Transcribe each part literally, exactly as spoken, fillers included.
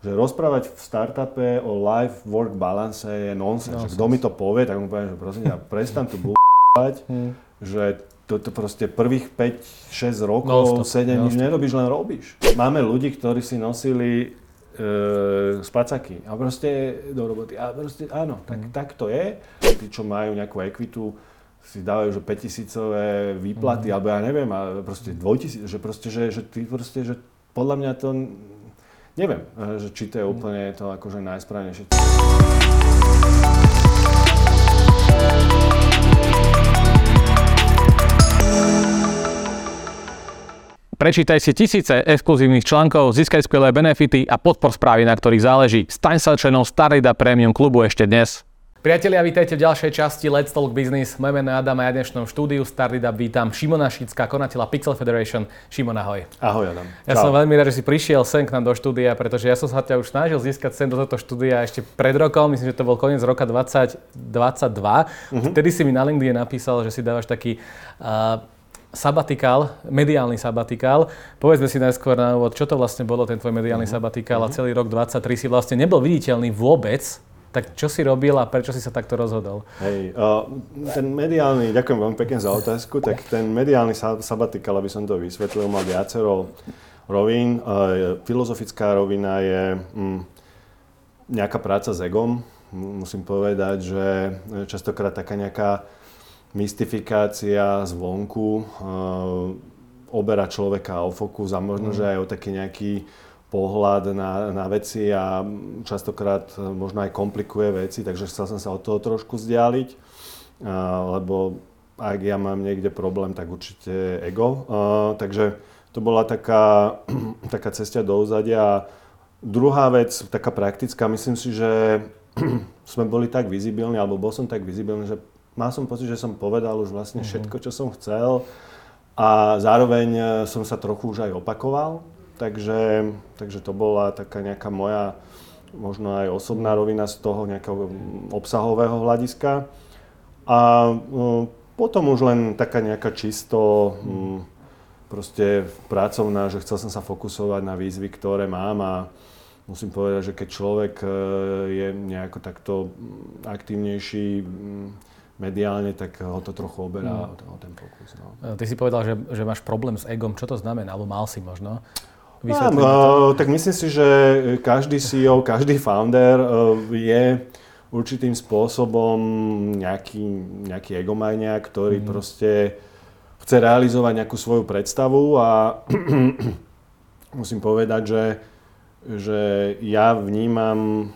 že rozprávať v startupe o life work balance je nonsense. Kto mi to povie, tak mu poviem, že prosím ťa, prestan tu b***ať, hmm. že toto proste prvých päť šesť rokov no, sedem nič nerobíš, len robíš. Máme ľudí, ktorí si nosili e, spacáky a proste do roboty. A proste áno, tak, hmm. tak to je. Tí, čo majú nejakú ekvitu, si dávajú, že päťtisícové výplaty, mm. alebo ja neviem, a proste dvojtisíc, že proste, že, že ty proste, že podľa mňa to, neviem, že či to je úplne to akože najsprávnejšie. Prečítaj si tisíce exkluzívnych článkov, získaj skvelé benefity a podpor správy, na ktorých záleží. Staň sa členom StartReada Premium klubu ešte dnes. Priatelia, vítajte v ďalšej časti Let's Talk Business. Moje meno je Adam a ja v dnešnom štúdiu StartReada vítam Šimona Šicka, konateľa Pixel Federation. Šimon, ahoj. Ahoj, Adam. Ja Čau. Som veľmi rád, že si prišiel sem k nám do štúdia, pretože ja som sa ťa už snažil získať sem do tohto štúdia ešte pred rokom, myslím, že to bol koniec roka dvadsať dvadsaťdva. Uh-huh. Vtedy si mi na LinkedIn napísal, že si dávaš taký uh, sabatikál, mediálny sabatikál. Povedzme si najskôr na úvod, čo to vlastne bolo, ten tvoj mediálny uh-huh. sabatikál, uh-huh. a celý rok dvadsaťtri si vlastne nebol viditeľný vôbec. Tak čo si robil a prečo si sa takto rozhodol? Hej, uh, ten mediálny, ďakujem veľmi pekne za otázku, tak ten mediálny sabatikál, aby som to vysvetlil, mal viacero rovín. Uh, filozofická rovina je um, nejaká práca s egom. Musím povedať, že častokrát taká nejaká mystifikácia zvonku uh, oberá človeka o fokus a možno, mm. že aj o taký nejaký pohľad na, na veci a častokrát možno aj komplikuje veci, takže chcel som sa od toho trošku vzdialiť, lebo ak ja mám niekde problém, tak určite ego. Takže to bola taká, taká cesta do úzadia. A druhá vec, taká praktická, myslím si, že sme boli tak vizibilní, alebo bol som tak vizibilný, že mal som pocit, že som povedal už vlastne všetko, čo som chcel a zároveň som sa trochu už aj opakoval. Takže, takže to bola taká nejaká moja, možno aj osobná rovina z toho nejakého obsahového hľadiska. A um, potom už len taká nejaká čisto um, proste pracovná, že chcel som sa fokusovať na výzvy, ktoré mám a musím povedať, že keď človek uh, je nejako takto aktívnejší um, mediálne, tak ho to trochu oberá mm. o ten fokus. No. Ty si povedal, že, že máš problém s egom. Čo to znamená? Alebo mal si možno? Mám, uh, tak myslím si, že každý sí í ó, každý founder uh, je určitým spôsobom nejaký, nejaký egomaniak, ktorý mm. proste chce realizovať nejakú svoju predstavu a musím povedať, že, že ja vnímam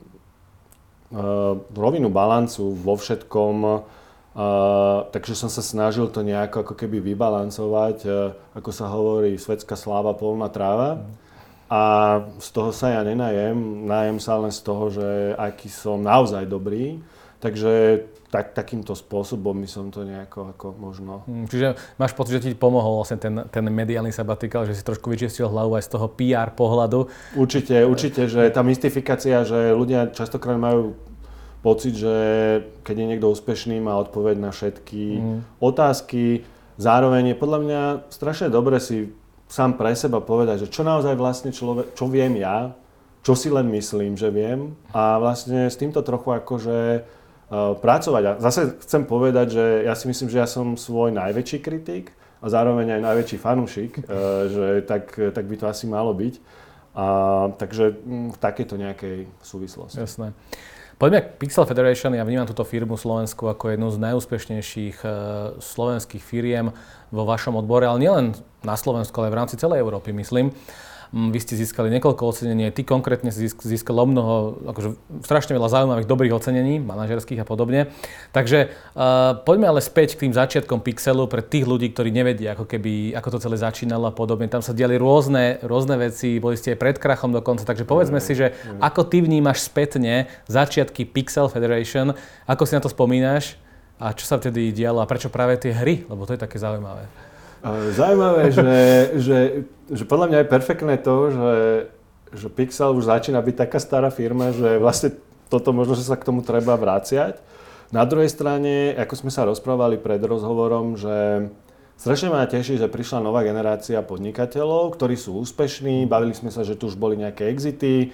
uh, rovinu balancu vo všetkom. Uh, takže som sa snažil to nejako ako keby vybalancovať, uh, ako sa hovorí, svetská sláva, poľná tráva. A z toho sa ja nenajem, najem sa len z toho, že aký som naozaj dobrý. Takže tak, takýmto spôsobom by som to nejako ako možno... Hmm, čiže máš pocit, že ti pomohol vlastne ten, ten mediálny sabatikál, že si trošku vyčistil hlavu aj z toho pé er pohľadu? Určite, určite, že tá mystifikácia, že ľudia častokrát majú pocit, že keď je niekto úspešný, má odpoveď na všetky mm. otázky. Zároveň je podľa mňa strašne dobre si sám pre seba povedať, že čo naozaj vlastne človek, čo viem ja, čo si len myslím, že viem a vlastne s týmto trochu akože uh, pracovať. A zase chcem povedať, že ja si myslím, že ja som svoj najväčší kritik a zároveň aj najväčší fanúšik, uh, že tak, tak by to asi malo byť. A, takže m, v takejto nejakej súvislosti. Jasné. Poďme k Pixel Federation. Ja vnímam túto firmu Slovensku ako jednu z najúspešnejších uh, slovenských firiem vo vašom odbore, ale nielen na Slovensku, ale v rámci celej Európy, myslím. Um, vy ste získali niekoľko ocenení, ty konkrétne si získal o mnoho, akože strašne veľa zaujímavých dobrých ocenení, manažerských a podobne. Takže uh, poďme ale späť k tým začiatkom Pixelu pre tých ľudí, ktorí nevedia, ako keby, ako to celé začínalo a podobne. Tam sa diali rôzne, rôzne veci, boli ste aj pred krachom dokonca, takže povedzme mm, si, že mm. ako ty vnímaš spätne začiatky Pixel Federation, ako si na to spomínaš a čo sa vtedy dialo a prečo práve tie hry, lebo to je také zaujímavé. Zaujímavé, že, že, že podľa mňa je perfektné to, že, že Pixel už začína byť taká stará firma, že vlastne toto možno, že sa k tomu treba vraciať. Na druhej strane, ako sme sa rozprávali pred rozhovorom, že strašne ma teší, že prišla nová generácia podnikateľov, ktorí sú úspešní, bavili sme sa, že tu už boli nejaké exity,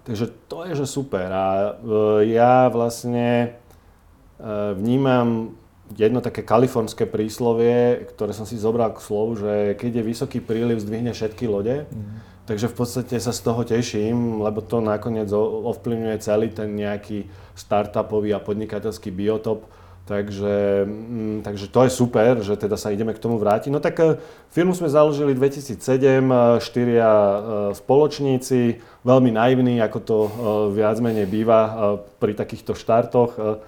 Takže to je, že super. A ja vlastne vnímam jedno také kalifornské príslovie, ktoré som si zobral k slovu, že keď je vysoký príliv, zdvihne všetky lode. Mm. Takže v podstate sa z toho teším, lebo to nakoniec ovplyvňuje celý ten nejaký startupový a podnikateľský biotop. Takže, mm, takže to je super, že teda sa ideme k tomu vrátiť. No tak firmu sme založili dvetisícsedem, štyria spoločníci, veľmi naivní, ako to viac menej býva pri takýchto štartoch.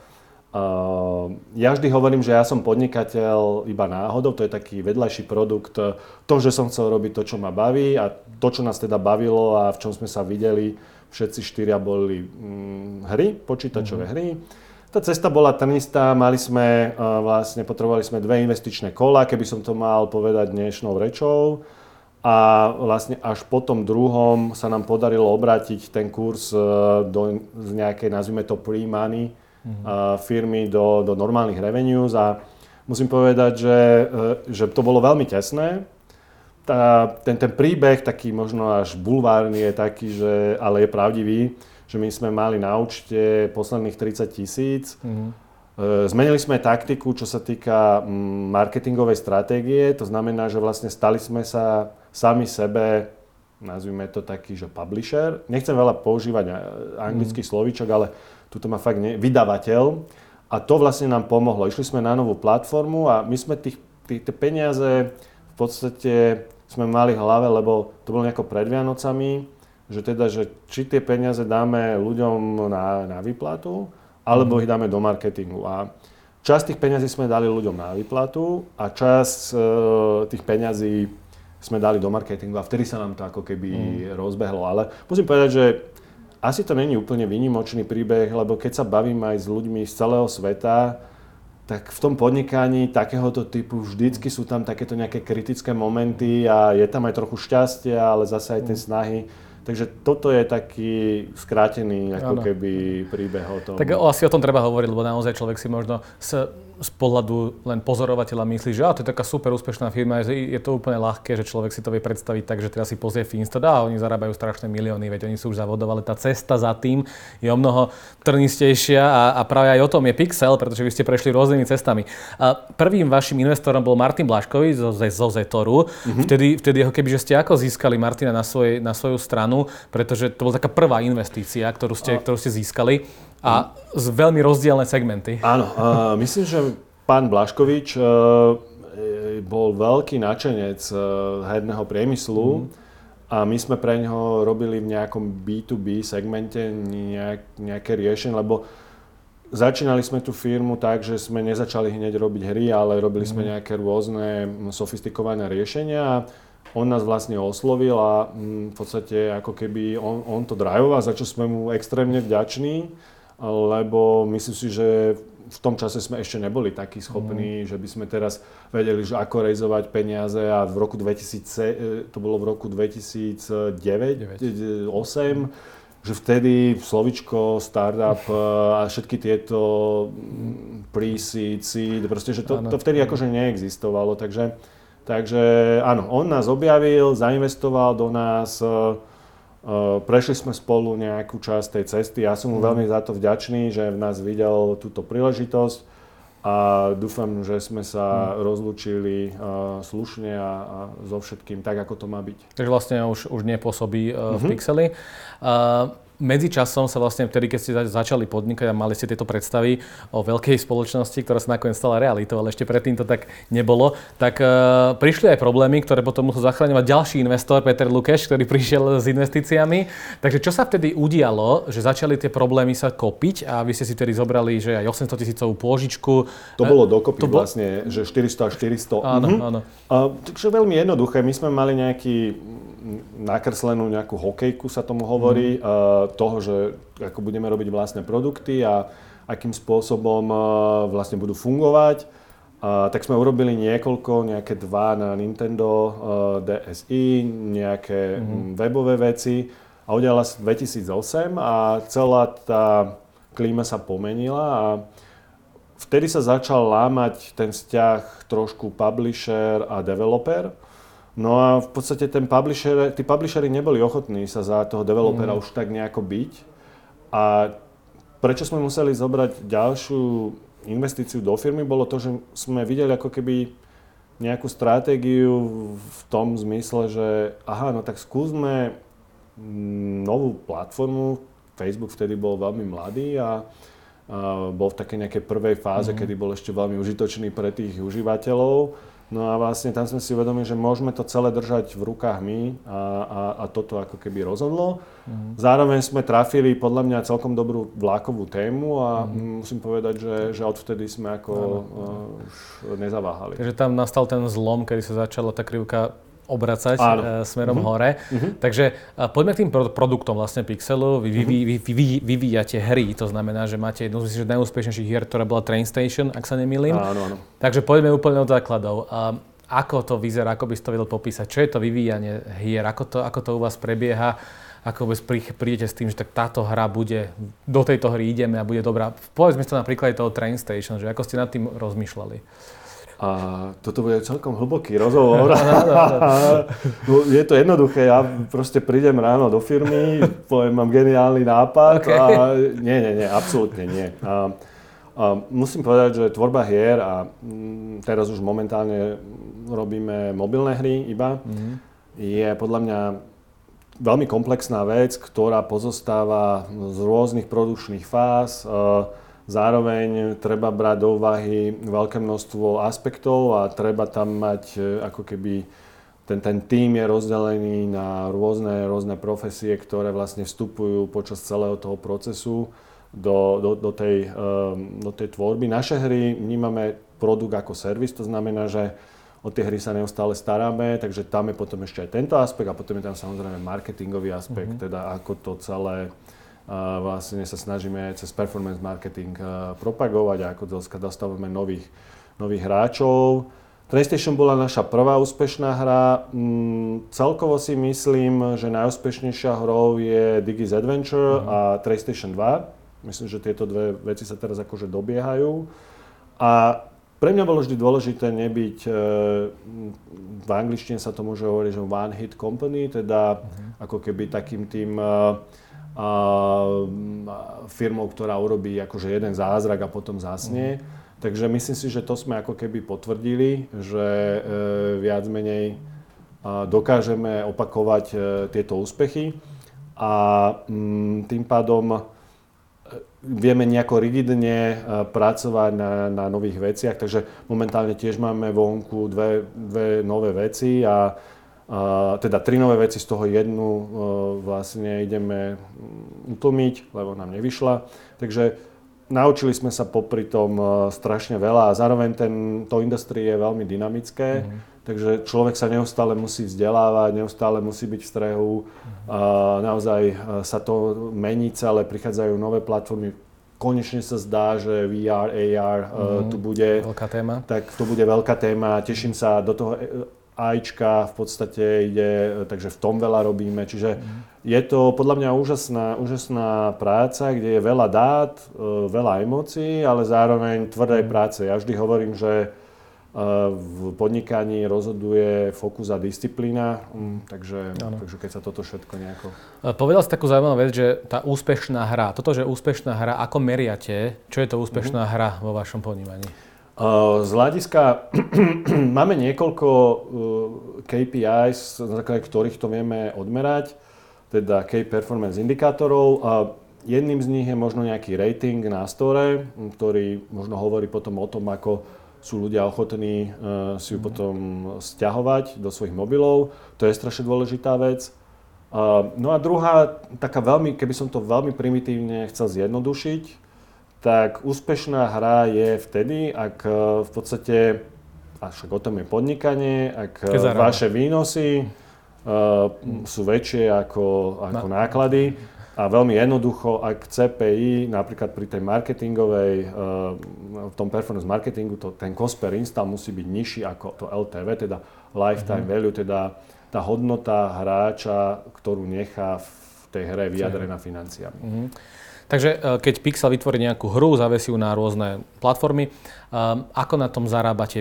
Uh, ja vždy hovorím, že ja som podnikateľ iba náhodou, to je taký vedľajší produkt. To, že som chcel robiť to, čo ma baví a to, čo nás teda bavilo a v čom sme sa videli, všetci štyria boli mm, hry, počítačové mm-hmm. hry. Tá cesta bola trnistá, mali sme, uh, vlastne potrebovali sme dve investičné kola, keby som to mal povedať dnešnou rečou. A vlastne až po tom druhom sa nám podarilo obrátiť ten kurz uh, do z nejakej, nazvime to pre-money, Uh, firmy do, do normálnych revenues a musím povedať, že, že to bolo veľmi tesné. Tá, ten, ten príbeh, taký možno až bulvárny, je taký, že, ale je pravdivý, že my sme mali na účte posledných tridsať tisíc. Mm-hmm. Uh, zmenili sme taktiku, čo sa týka mm, marketingovej stratégie, to znamená, že vlastne stali sme sa sami sebe, nazvime to taký, že publisher. Nechcem veľa používať anglických mm-hmm. slovíčok, ale tuto má fakt nie, vydavateľ a to vlastne nám pomohlo. Išli sme na novú platformu a my sme tých, tých, tie peniaze v podstate sme mali v hlave, lebo to bolo nejako pred Vianocami, že teda, že či tie peniaze dáme ľuďom na, na výplatu, alebo mm. ich dáme do marketingu. A časť tých peniazí sme dali ľuďom na výplatu a časť e, tých peňazí sme dali do marketingu a vtedy sa nám to ako keby mm. rozbehlo. Ale musím povedať, že asi to není úplne výnimočný príbeh, lebo keď sa bavím aj s ľuďmi z celého sveta, tak v tom podnikaní takéhoto typu vždycky sú tam takéto nejaké kritické momenty a je tam aj trochu šťastia, ale zase aj tie snahy. Takže toto je taký skrátený ako ano. keby príbeh o tom. Tak asi o tom treba hovoriť, lebo naozaj človek si možno z, z pohľadu len pozorovateľa myslí, že á, to je taká super úspešná firma, že je to úplne ľahké, že človek si to vie predstaviť tak, že teraz si pozrie Finstad a oni zarábajú strašné milióny, veď oni sú už závodov, ale tá cesta za tým je o mnoho trnistejšia a, a práve aj o tom je Pixel, pretože vy ste prešli rôznymi cestami. A prvým vašim investorom bol Martin Blaškovič zo, zo Zetoru. Mm-hmm. Vtedy, vtedy ho keby, že ste ako získali Martina na, svoj, na svoju stranu, pretože to bola taká prvá investícia, ktorú ste, ktorú ste získali a z veľmi rozdielne segmenty. Áno, uh, myslím, že pán Blaškovič uh, bol veľký nadšenec uh, herného priemyslu mm. a my sme pre ňoho robili v nejakom bé dva bé segmente nejak, nejaké riešenie, lebo začínali sme tú firmu tak, že sme nezačali hneď robiť hry, ale robili mm. sme nejaké rôzne sofistikované riešenia. On nás vlastne oslovil a v podstate ako keby on, on to driveoval, za čo sme mu extrémne vďační, lebo myslím si, že v tom čase sme ešte neboli takí schopní, mm. že by sme teraz vedeli, že ako rejzovať peniaze a v roku dvetisíc, to bolo v roku dvetisícdeväť, osem, že vtedy slovičko, startup a všetky tieto pre-seed, seed, proste, že to, to vtedy akože neexistovalo, takže Takže áno, on nás objavil, zainvestoval do nás, prešli sme spolu nejakú časť tej cesty. Ja som mu veľmi za to vďačný, že v nás videl túto príležitosť a dúfam, že sme sa rozlúčili slušne a, a so všetkým tak, ako to má byť. Takže vlastne už, už nepôsobí uh, v Pixeli. Uh, Medzičasom sa vlastne vtedy, keď ste začali podnikať a mali ste tieto predstavy o veľkej spoločnosti, ktorá sa nakoniec stala realitou, ale ešte predtým to tak nebolo, tak uh, prišli aj problémy, ktoré potom musel zachraňovať ďalší investor, Peter Lukeš, ktorý prišiel s investíciami. Takže čo sa vtedy udialo, že začali tie problémy sa kopiť a vy ste si vtedy zobrali, že aj osemsto tisícovú pôžičku. To bolo dokopy to bol... vlastne, že štyristo až štyristo. Áno, mhm. áno. Uh, takže veľmi jednoduché. My sme mali nejaký nakreslenú nejakú hokejku, sa tomu hovorí, mm. uh, toho, že ako budeme robiť vlastné produkty a akým spôsobom uh, vlastne budú fungovať. Uh, tak sme urobili niekoľko, nejaké dva na Nintendo uh, dé es í, nejaké mm. webové veci a udiala sa dvetisícosem a celá tá klíma sa pomenila a vtedy sa začal lámať ten vzťah trošku publisher a developer. No a v podstate ten publisher, tí publishery neboli ochotní sa za toho developera mm. už tak nejako byť. A prečo sme museli zobrať ďalšiu investíciu do firmy, bolo to, že sme videli ako keby nejakú stratégiu v tom zmysle, že aha, no tak skúsme novú platformu. Facebook vtedy bol veľmi mladý a, a bol v takej nejakej prvej fáze, mm. kedy bol ešte veľmi užitočný pre tých užívateľov. No a vlastne tam sme si uvedomili, že môžeme to celé držať v rukách my a, a, a toto ako keby rozhodlo. Mm. Zároveň sme trafili podľa mňa celkom dobrú vlákovú tému a mm. musím povedať, že, že odvtedy sme ako no, no. Uh, už nezaváhali. Takže tam nastal ten zlom, kedy sa začala tá krivka obracať uh, smerom mm-hmm. hore. Mm-hmm. Takže uh, poďme k tým pro- produktom vlastne Pixelu. Vy, vy, vy, vy, vy vyvíjate hry, to znamená, že máte jednu z najúspešnejších hier, ktorá bola Train Station, ak sa nemýlim. Áno, áno. Takže poďme úplne od základov. Uh, ako to vyzerá, ako by si to vedel popísať? Čo je to vyvíjanie hier? Ako to, ako to u vás prebieha? Ako vôbec prídete s tým, že tak táto hra bude, do tejto hry ideme a bude dobrá? Povedzme to na príklade toho Train Station, že ako ste nad tým rozmýšľali? A toto bude celkom hlboký rozhovor. No, je to jednoduché, ja proste prídem ráno do firmy, poviem, mám geniálny nápad okay. a nie, nie, nie, absolútne nie. A, a musím povedať, že tvorba hier a m, teraz už momentálne robíme mobilné hry iba, mm-hmm. je podľa mňa veľmi komplexná vec, ktorá pozostáva z rôznych produkčných fáz. Zároveň treba brať do úvahy veľké množstvo aspektov a treba tam mať ako keby ten, ten tím je rozdelený na rôzne, rôzne profesie, ktoré vlastne vstupujú počas celého toho procesu do, do, do, tej, do tej tvorby. Naše hry vnímame produkt ako servis, to znamená, že o tie hry sa neustále staráme, takže tam je potom ešte aj tento aspekt a potom je tam samozrejme marketingový aspekt, mm-hmm. teda ako to celé a vlastne sa snažíme cez performance marketing propagovať a ako dostavujeme nových, nových hráčov. Train Station bola naša prvá úspešná hra. Mm, celkovo si myslím, že najúspešnejšia hrou je Digi's Adventure mm. a Train Station dva. Myslím, že tieto dve veci sa teraz akože dobiehajú. A pre mňa bolo vždy dôležité nebyť, e, v angličtine sa to môže hovoriť, že one hit company, teda mm. ako keby takým tým e, a firmou, ktorá urobí akože jeden zázrak a potom zasnie. Mm. Takže myslím si, že to sme ako keby potvrdili, že e, viac menej a dokážeme opakovať e, tieto úspechy a m, tým pádom e, vieme nejako rigidne e, pracovať na, na nových veciach. Takže momentálne tiež máme vonku dve, dve nové veci a Uh, teda tri nové veci, z toho jednu uh, vlastne ideme utlmiť, lebo nám nevyšla. Takže naučili sme sa popri tom uh, strašne veľa a zároveň ten, to industrie je veľmi dynamické, mm-hmm. takže človek sa neustále musí vzdelávať, neustále musí byť v strehu. Mm-hmm. Uh, naozaj uh, sa to mení celé, prichádzajú nové platformy. Konečne sa zdá, že vé er, á er uh, mm-hmm. tu bude. Veľká téma. Tak to bude veľká téma. Teším sa do toho. AIčka v podstate ide, takže v tom veľa robíme, čiže mm. je to podľa mňa úžasná, úžasná práca, kde je veľa dát, veľa emócií, ale zároveň tvrdej mm. práce. Ja vždy hovorím, že v podnikaní rozhoduje fokus a disciplína, takže, takže keď sa toto všetko nejako... Povedal si takú zaujímavú vec, že tá úspešná hra, toto, že úspešná hra, ako meriate, čo je to úspešná mm-hmm. hra vo vašom ponímaní? Z hľadiska máme niekoľko ká pé í's, na základe ktorých to vieme odmerať, teda Key Performance indikátorov. Jedným z nich je možno nejaký rating na store, ktorý možno hovorí potom o tom, ako sú ľudia ochotní si ju potom sťahovať do svojich mobilov. To je strašne dôležitá vec. No a druhá, taká veľmi, keby som to veľmi primitívne chcel zjednodušiť, tak úspešná hra je vtedy, ak v podstate, a však o tom je podnikanie, ak vaše výnosy uh, sú väčšie ako, ako no. náklady a veľmi jednoducho, ak cé pé í napríklad pri tej marketingovej, uh, v tom performance marketingu, to, ten cost per install musí byť nižší ako to el té vé, teda lifetime mm-hmm. value, teda tá hodnota hráča, ktorú nechá v tej hre vyjadrená financiami. Mm-hmm. Takže keď Pixel vytvorí nejakú hru, zavesí ju na rôzne platformy, um, ako na tom zarábate vy?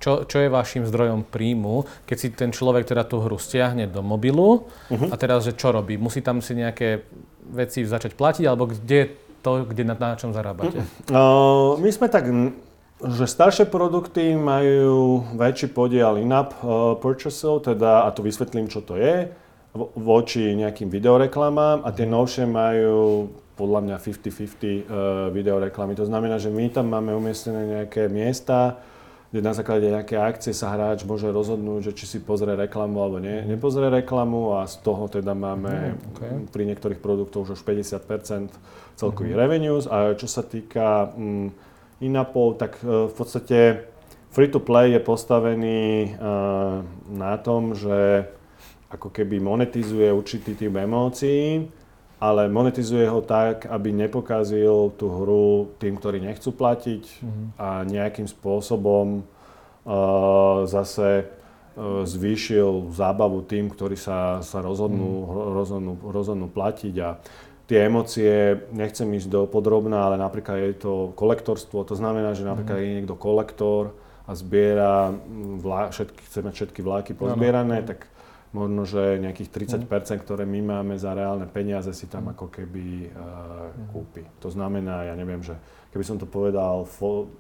čo, čo je vašim zdrojom príjmu, keď si ten človek teda tú hru stiahne do mobilu uh-huh. a teraz, že čo robí? Musí tam si nejaké veci začať platiť, alebo kde je to, kde na, na čom zarábate? Uh, my sme tak, že staršie produkty majú väčší podiel in-app uh, purchasov, teda, a to vysvetlím, čo to je, voči nejakým videoreklamám, a tie novšie majú podľa mňa päťdesiat päťdesiat uh, videoreklamy. To znamená, že my tam máme umiestnené nejaké miesta, kde na základe nejaké akcie sa hráč môže rozhodnúť, že či si pozrie reklamu alebo nie, nepozrie reklamu, a z toho teda máme mm, okay. pri niektorých produktoch už päťdesiat percent celkových mm-hmm. revenues. A čo sa týka um, in-appov, tak uh, v podstate free-to-play je postavený uh, na tom, že ako keby monetizuje určitý typ emócií, ale monetizuje ho tak, aby nepokazil tú hru tým, ktorí nechcú platiť mm-hmm. a nejakým spôsobom uh, zase uh, zvýšil zábavu tým, ktorí sa, sa rozhodnú, mm-hmm. rozhodnú, rozhodnú platiť. A tie emócie, nechcem ísť do podrobná, ale napríklad je to kolektorstvo. To znamená, že napríklad mm-hmm. je niekto kolektor a zbiera vlá, všetky, chceme všetky vláky pozbierané, no, no. tak možno, že nejakých tridsať percent, ktoré my máme za reálne peniaze, si tam ako keby uh, kúpi. To znamená, ja neviem, že keby som to povedal fo,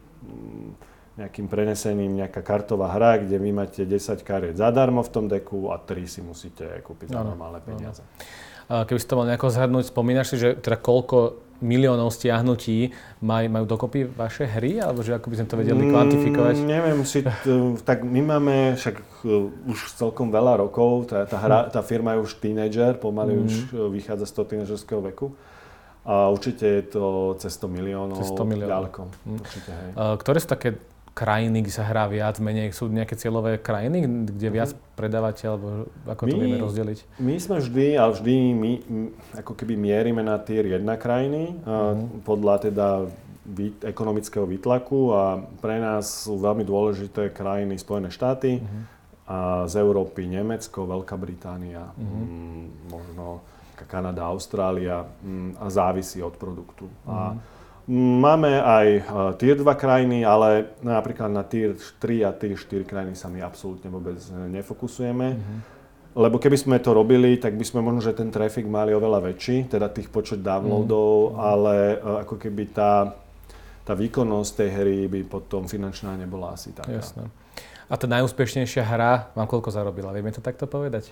nejakým prenesením, nejaká kartová hra, kde vy máte desať kariet zadarmo v tom deku a tri si musíte kúpiť za normálne peniaze. Keby si to mal nejako zhrnúť, spomínaš si, že teda koľko miliónov stiahnutí maj, majú dokopy vaše hry? Alebo že ako by sme to vedeli kvantifikovať? Mm, neviem si, t- tak my máme však uh, už celkom veľa rokov, tá, tá, hra, tá firma je už teenager, pomaly mm. už vychádza z toho teenagerského veku. A určite je to cez sto miliónov, cez sto miliónov. Ďaleko. Mm. Určite, hej. Uh, ktoré sú také krajiny, kde sa hrá viac, menej? Sú nejaké cieľové krajiny, kde viac mm. predávate, alebo ako to my, vieme rozdeliť? My sme vždy, ale vždy my, ako keby mierime na tier jedna krajiny, mm. podľa teda vý, ekonomického výtlaku, a pre nás sú veľmi dôležité krajiny Spojené štáty, mm. a z Európy Nemecko, Veľká Británia, mm. m, možno Kanada, Austrália, m, a závisí od produktu. Mm. A máme aj uh, tier dva krajiny, ale napríklad na tier tri a tier štyri krajiny sa my absolútne vôbec nefokusujeme. Mm-hmm. Lebo keby sme to robili, tak by sme možno, že ten traffic mali oveľa väčší, teda tých počet downloadov, mm-hmm. ale uh, ako keby tá, tá výkonnosť tej hry by potom finančná nebola asi taká. Jasné. A tá najúspešnejšia hra vám koľko zarobila? Vieme to takto povedať?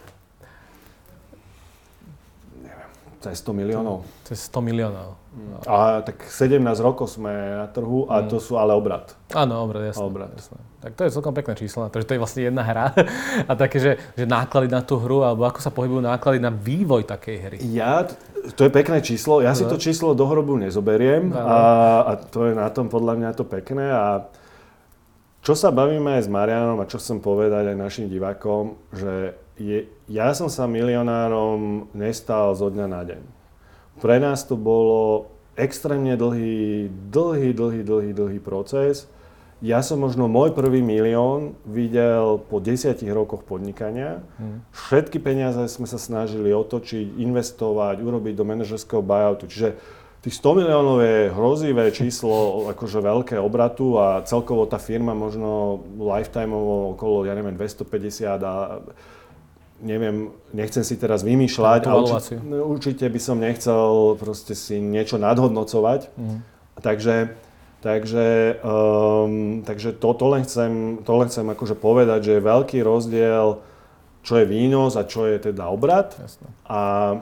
Cez sto miliónov. Cez sto miliónov. A tak sedemnásť rokov sme na trhu, a to sú ale obrat. Áno, obrat, jasné. Obrat. jasné. Tak to je celkom pekné číslo, takže to je vlastne jedna hra. A také, že, že náklady na tú hru, alebo ako sa pohybujú náklady na vývoj takej hry? Ja, to je pekné číslo. Ja si to číslo do hrobu nezoberiem, a, a to je na tom podľa mňa to pekné. A čo sa bavíme aj s Marianom a čo chcem povedať aj našim divákom, že je, ja som sa milionárom nestal zo dňa na deň. Pre nás to bolo extrémne dlhý, dlhý, dlhý, dlhý, dlhý proces. Ja som možno môj prvý milión videl po desiatich rokoch podnikania. Hmm. Všetky peniaze sme sa snažili otočiť, investovať, urobiť do manažerského buyoutu. Čiže tých sto miliónov je hrozivé číslo, akože veľké obratu, a celkovo tá firma možno lifetimeovo okolo, ja neviem, dvestopäťdesiat, a neviem, nechcem si teraz vymýšľať, a určite, určite by som nechcel proste si niečo nadhodnocovať. Mm. Takže, takže, um, takže to, to, len chcem, to len chcem akože povedať, že je veľký rozdiel, čo je výnos a čo je teda obrat. Jasne. A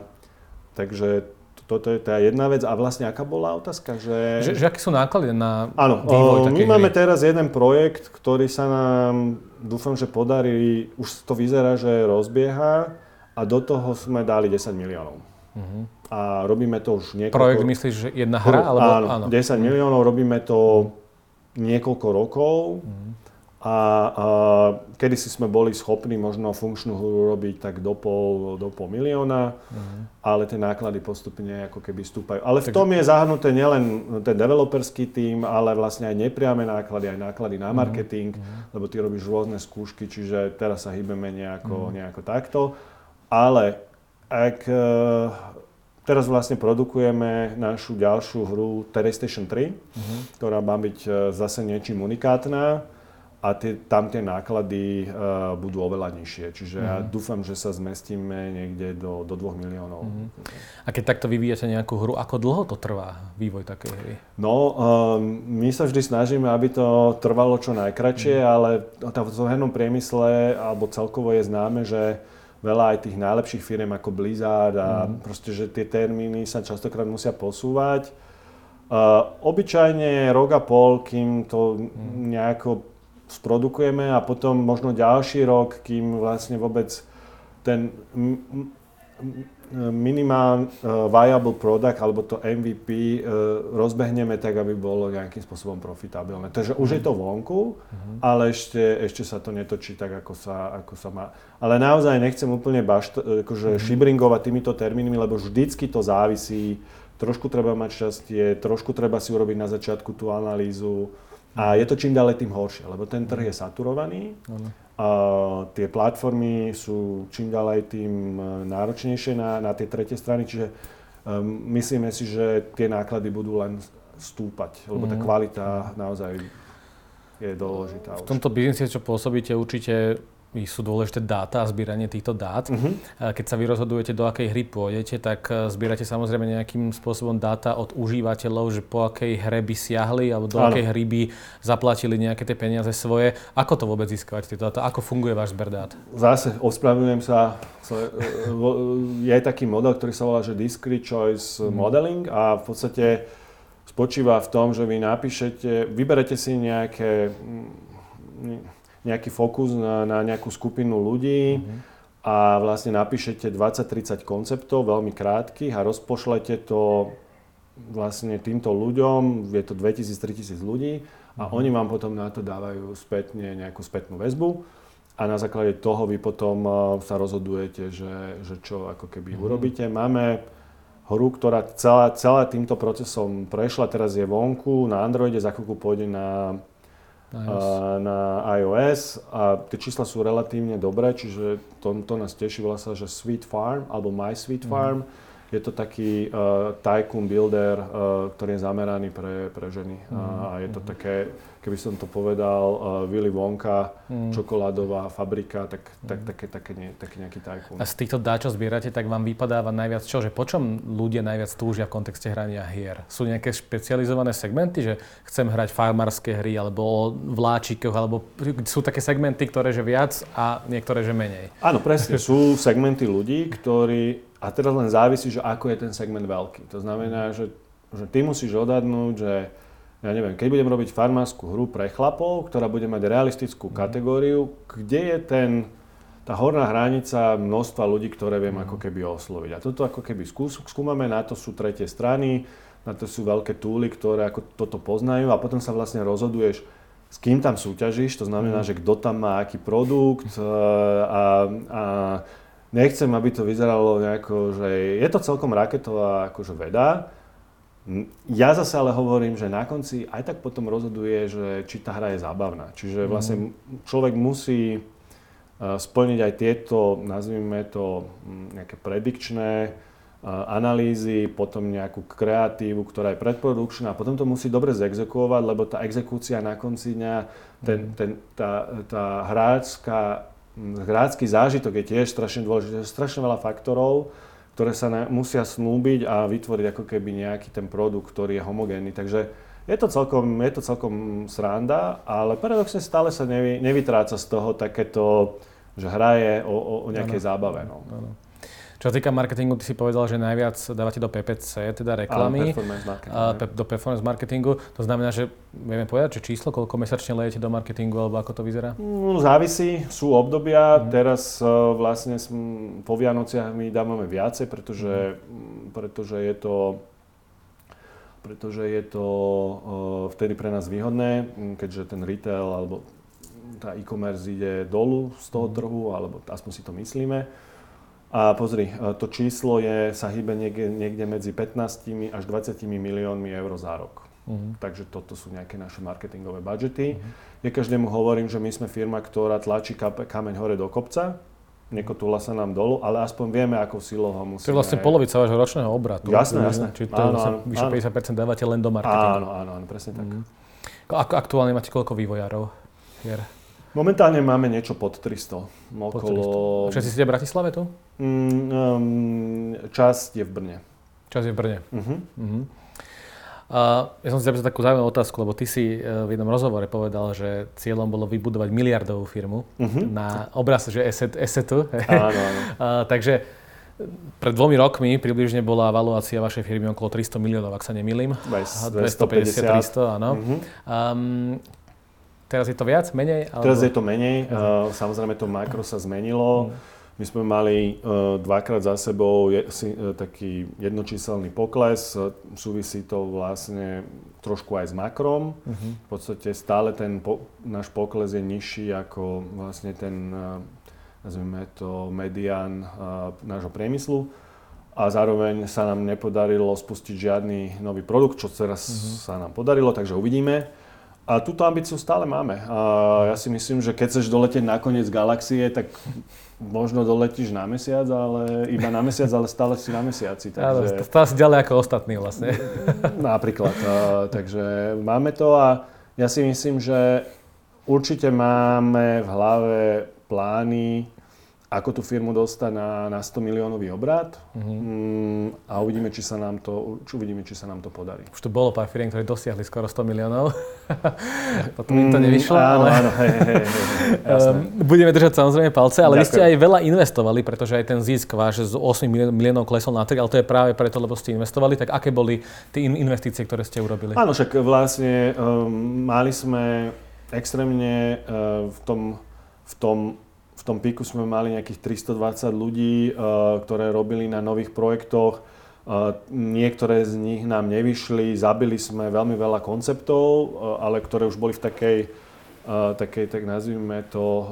takže toto je tá jedna vec. A vlastne aká bola otázka? Že, že, že aké sú náklady na áno, vývoj takej my máme hry? teraz jeden projekt, ktorý sa nám, dúfam, že podarí, už to vyzerá, že rozbieha, a do toho sme dali desať miliónov. Uh-huh. A robíme to už niekoľko... Projekt myslíš, že jedna hra? Alebo... Áno, áno, desať uh-huh. miliónov, robíme to niekoľko rokov. Uh-huh. A, a kedysi sme boli schopní možno funkčnú hru robiť tak do pol, do pol milióna, uh-huh. ale tie náklady postupne ako keby stúpajú. Ale v tom je zahrnuté nielen ten developerský tím, ale vlastne aj nepriame náklady, aj náklady na marketing, uh-huh. lebo ty robíš rôzne skúšky, čiže teraz sa hýbeme nejako, uh-huh. nejako takto. Ale ak teraz vlastne produkujeme našu ďalšiu hru TerraStation tri, uh-huh. ktorá má byť zase niečím unikátna. a tie, tam tie náklady uh, budú oveľa nižšie. Čiže mm. ja dúfam, že sa zmestíme niekde do, do dvoch miliónov. Mm. A keď takto vyvíjate nejakú hru, ako dlho to trvá, vývoj takej hry? No, um, my sa vždy snažíme, aby to trvalo čo najkratšie, mm. ale v hernom priemysle, alebo celkovo je známe, že veľa aj tých najlepších firiem ako Blizzard a mm. proste, že tie termíny sa častokrát musia posúvať. Uh, obyčajne rok a pol, kým to mm. nejako sprodukujeme a potom možno ďalší rok, kým vlastne vôbec ten minimál uh, viable product alebo to M V P uh, rozbehneme tak, aby bolo nejakým spôsobom profitabilné. Takže už je to vonku, uh-huh. ale ešte, ešte sa to netočí tak, ako sa, ako sa má. Ale naozaj nechcem úplne bašt, akože uh-huh. šibringovať týmito termínmi, lebo vždycky to závisí. Trošku treba mať šťastie, trošku treba si urobiť na začiatku tú analýzu. A je to čím ďalej tým horšie, lebo ten trh je saturovaný. Uh-huh. A tie platformy sú čím ďalej tým náročnejšie na, na tie tretie strany, čiže um, myslíme si, že tie náklady budú len stúpať, lebo tá kvalita naozaj je dôležitá. V tomto biznise, čo pôsobíte, určite sú dôležité dáta a zbieranie týchto dát. Uh-huh. Keď sa vy rozhodujete, do akej hry pôjdete, tak zbierate samozrejme nejakým spôsobom dáta od užívateľov, že po akej hre by siahli alebo do Áno. akej hry by zaplatili nejaké tie peniaze svoje. Ako to vôbec získavať tieto dáta? Ako funguje váš zber dát? Zase ospravedlňujem sa. Je taký model, ktorý sa volá, že Discrete Choice uh-huh. Modeling a v podstate spočíva v tom, že vy napíšete, vyberete si nejaké nejaký fokus na, na nejakú skupinu ľudí uh-huh. a vlastne napíšete dvadsať tridsať konceptov, veľmi krátkych a rozpošlete to vlastne týmto ľuďom, je to dvetisíc tritisíc ľudí a uh-huh. oni vám potom na to dávajú spätne nejakú spätnú väzbu a na základe toho vy potom sa rozhodujete, že, že čo ako keby uh-huh. urobíte. Máme hru, ktorá celá, celá týmto procesom prešla, teraz je vonku na Androide, za chvíľku pôjde na iOS. na iOS a tie čísla sú relatívne dobré, čiže to, to nás teší, volá sa, že Sweet Farm alebo My Sweet Farm. Mm. Je to taký uh, tycoon builder, uh, ktorý je zameraný pre, pre ženy. Mm. Uh, a je to mm. také, keby som to povedal, uh, Willy Wonka, mm. čokoládová fabrika, tak, tak, mm. také, také, nie, taký nejaký tycoon. A z týchto dát, čo zbierate, tak vám vypadáva najviac čo? Že po čom ľudia najviac túžia v kontexte hrania hier? Sú nejaké špecializované segmenty, že chcem hrať farmárske hry, alebo o vláčikoch, alebo sú také segmenty, ktoré že viac a niektoré že menej? Áno, presne. Sú segmenty ľudí, ktorí a teraz len závisí, že ako je ten segment veľký. To znamená, že, že ty musíš odhadnúť, že ja neviem, keď budem robiť farmárskú hru pre chlapov, ktorá bude mať realistickú kategóriu, kde je ten, tá horná hranica množstva ľudí, ktoré viem ako keby osloviť. A toto ako keby skús, skúmame, na to sú tretie strany, na to sú veľké túly, ktoré ako toto poznajú a potom sa vlastne rozhoduješ, s kým tam súťažíš, to znamená, že kto tam má aký produkt a, a nechcem, aby to vyzeralo nejako, že je to celkom raketová akože veda. Ja zase ale hovorím, že na konci aj tak potom rozhoduje, že či tá hra je zábavná. Čiže vlastne človek musí splniť aj tieto, nazvime to, nejaké predikčné analýzy, potom nejakú kreatívu, ktorá je predprodukčná a potom to musí dobre zexekuovať, lebo tá exekúcia na konci dňa, ten, ten, tá, tá hráčska hráčsky zážitok je tiež strašne dôležitý. Strašne veľa faktorov, ktoré sa na, musia snúbiť a vytvoriť ako keby nejaký ten produkt, ktorý je homogénny. Takže je to celkom, je to celkom sranda, ale paradoxne stále sa nevy, nevytráca z toho takéto, že hra je o, o, o nejakej ano. zábave. No. Ano. Čo sa týka marketingu, ty si povedal, že najviac dávate do P P C, teda reklamy, Áno, performance marketing, a, pe, do performance marketingu. To znamená, že vieme povedať, že číslo, koľko mesačne lejete do marketingu, alebo ako to vyzerá? No, závisí, sú obdobia. Mm. Teraz uh, vlastne sm, po Vianociach my dávame viacej, pretože, mm. pretože je to, pretože je to uh, vtedy pre nás výhodné, keďže ten retail alebo tá e-commerce ide dolu z toho trhu, alebo aspoň si to myslíme. A pozri, to číslo je, sa hýbe niekde, niekde medzi pätnásť až dvadsať miliónmi eur za rok. Uh-huh. Takže toto sú nejaké naše marketingové budžety. Uh-huh. Ja každému hovorím, že my sme firma, ktorá tlačí kameň hore do kopca, nekotúla sa nám dolu, ale aspoň vieme, akou silou ho musíme... To je vlastne polovica vášho ročného obratu. Jasné, jasné. Čiže to áno, je vyše päťdesát percent dávate len do marketingu. Áno, áno, áno, presne tak. Uh-huh. Aktuálne máte koľko vývojárov? hier? Momentálne máme niečo pod tristo. Okolo... Pod tristo. Všetci ste v Bratislave tu? Mm, um, časť je v Brne. Časť je v Brne. Uh-huh. Uh-huh. Uh, ja som si zapýtal takú zaujímavú otázku, lebo ty si uh, v jednom rozhovore povedal, že cieľom bolo vybudovať miliardovú firmu uh-huh. na obraz, že asset, assetu. Áno, áno. uh, takže pred dvomi rokmi približne bola valuácia vašej firmy okolo tristo miliónov, ak sa nemýlim. dvestopäťdesiat tristo, áno. Uh-huh. Um, teraz je to viac, menej? Alebo... Teraz je to menej. Uh, samozrejme to makro sa zmenilo. Uh-huh. My sme mali uh, dvakrát za sebou je, si, uh, taký jednočíselný pokles. Uh, súvisí to vlastne trošku aj s makrom. Uh-huh. V podstate stále ten po, náš pokles je nižší ako vlastne ten, uh, nazvime to, medián uh, nášho priemyslu. A zároveň sa nám nepodarilo spustiť žiadny nový produkt, čo teraz uh-huh. sa nám podarilo, takže uvidíme. A túto ambíciu stále máme. A ja si myslím, že keď chceš doletieť na koniec galaxie, tak možno doletíš na mesiac, ale iba na mesiac, ale stále si na mesiaci. Takže... Stále si ďalej ako ostatní vlastne. Napríklad. A, takže máme to a ja si myslím, že určite máme v hlave plány, ako tú firmu dostať na, na sto miliónový obrat mm-hmm. mm, a uvidíme, či sa nám to, či uvidíme, či sa nám to podarí. Už tu bolo pár firiem, ktorí dosiahli skoro sto miliónov. Potom im to nevyšlo. Mm, áno, ale... áno, hej, hej, hej, jasné. Budeme držať samozrejme palce, ale Ďakujem. Vy ste aj veľa investovali, pretože aj ten zisk váš z osem miliónov klesol na tri, ale to je práve preto, lebo ste investovali. Tak aké boli tie investície, ktoré ste urobili? Áno, však vlastne um, mali sme extrémne uh, v tom, v tom V tom píku sme mali nejakých tristodvadsať ľudí, uh, ktoré robili na nových projektoch. Uh, niektoré z nich nám nevyšli, zabili sme veľmi veľa konceptov, uh, ale ktoré už boli v takej, uh, takej tak nazvime to, uh,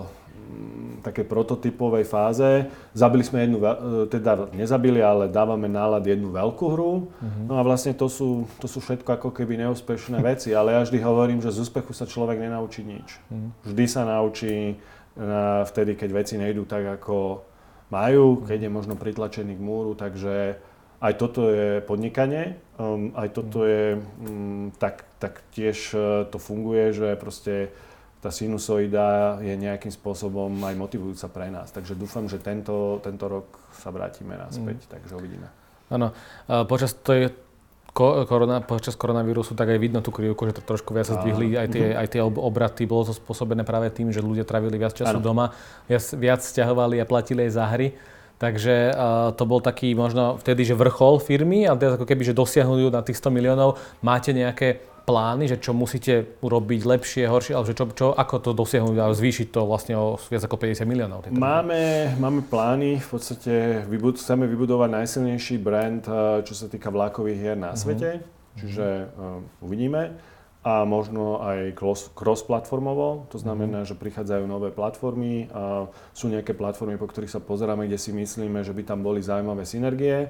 takej prototypovej fáze. Zabili sme jednu, uh, teda nezabili, ale dávame nálad jednu veľkú hru. Mm-hmm. No a vlastne to sú, to sú všetko ako keby neúspešné veci, ale ja vždy hovorím, že z úspechu sa človek nenaučí nič. Mm-hmm. Vždy sa naučí na vtedy, keď veci nejdú tak, ako majú, keď je možno pritlačený k múru, takže aj toto je podnikanie, um, aj toto je, um, tak, tak tiež uh, to funguje, že proste tá sinusoida je nejakým spôsobom aj motivujúca pre nás, takže dúfam, že tento, tento rok sa vrátime naspäť, mm. takže uvidíme. Áno, počas tej Korona, počas koronavírusu, tak aj vidno tú krivku, že to trošku viac sa zdvihli, aj tie, aj tie obraty, bolo to spôsobené práve tým, že ľudia trávili viac času ano. doma, viac, viac sťahovali a platili aj za hry. Takže uh, to bol taký možno vtedy, že vrchol firmy, ale teraz ako keby, že dosiahnujú na tých sto miliónov. Máte nejaké plány, že čo musíte urobiť lepšie, horšie, alebo že čo, čo, ako to dosiahnuť a zvýšiť to vlastne o viac ako päťdesiat miliónov? Máme, máme plány, v podstate vybud- chceme vybudovať najsilnejší brand, čo sa týka vlákových hier na svete, uh-huh. čiže uh, uvidíme. A možno aj cross-platformovo, to znamená, že prichádzajú nové platformy a sú nejaké platformy, po ktorých sa pozeráme, kde si myslíme, že by tam boli zaujímavé synergie.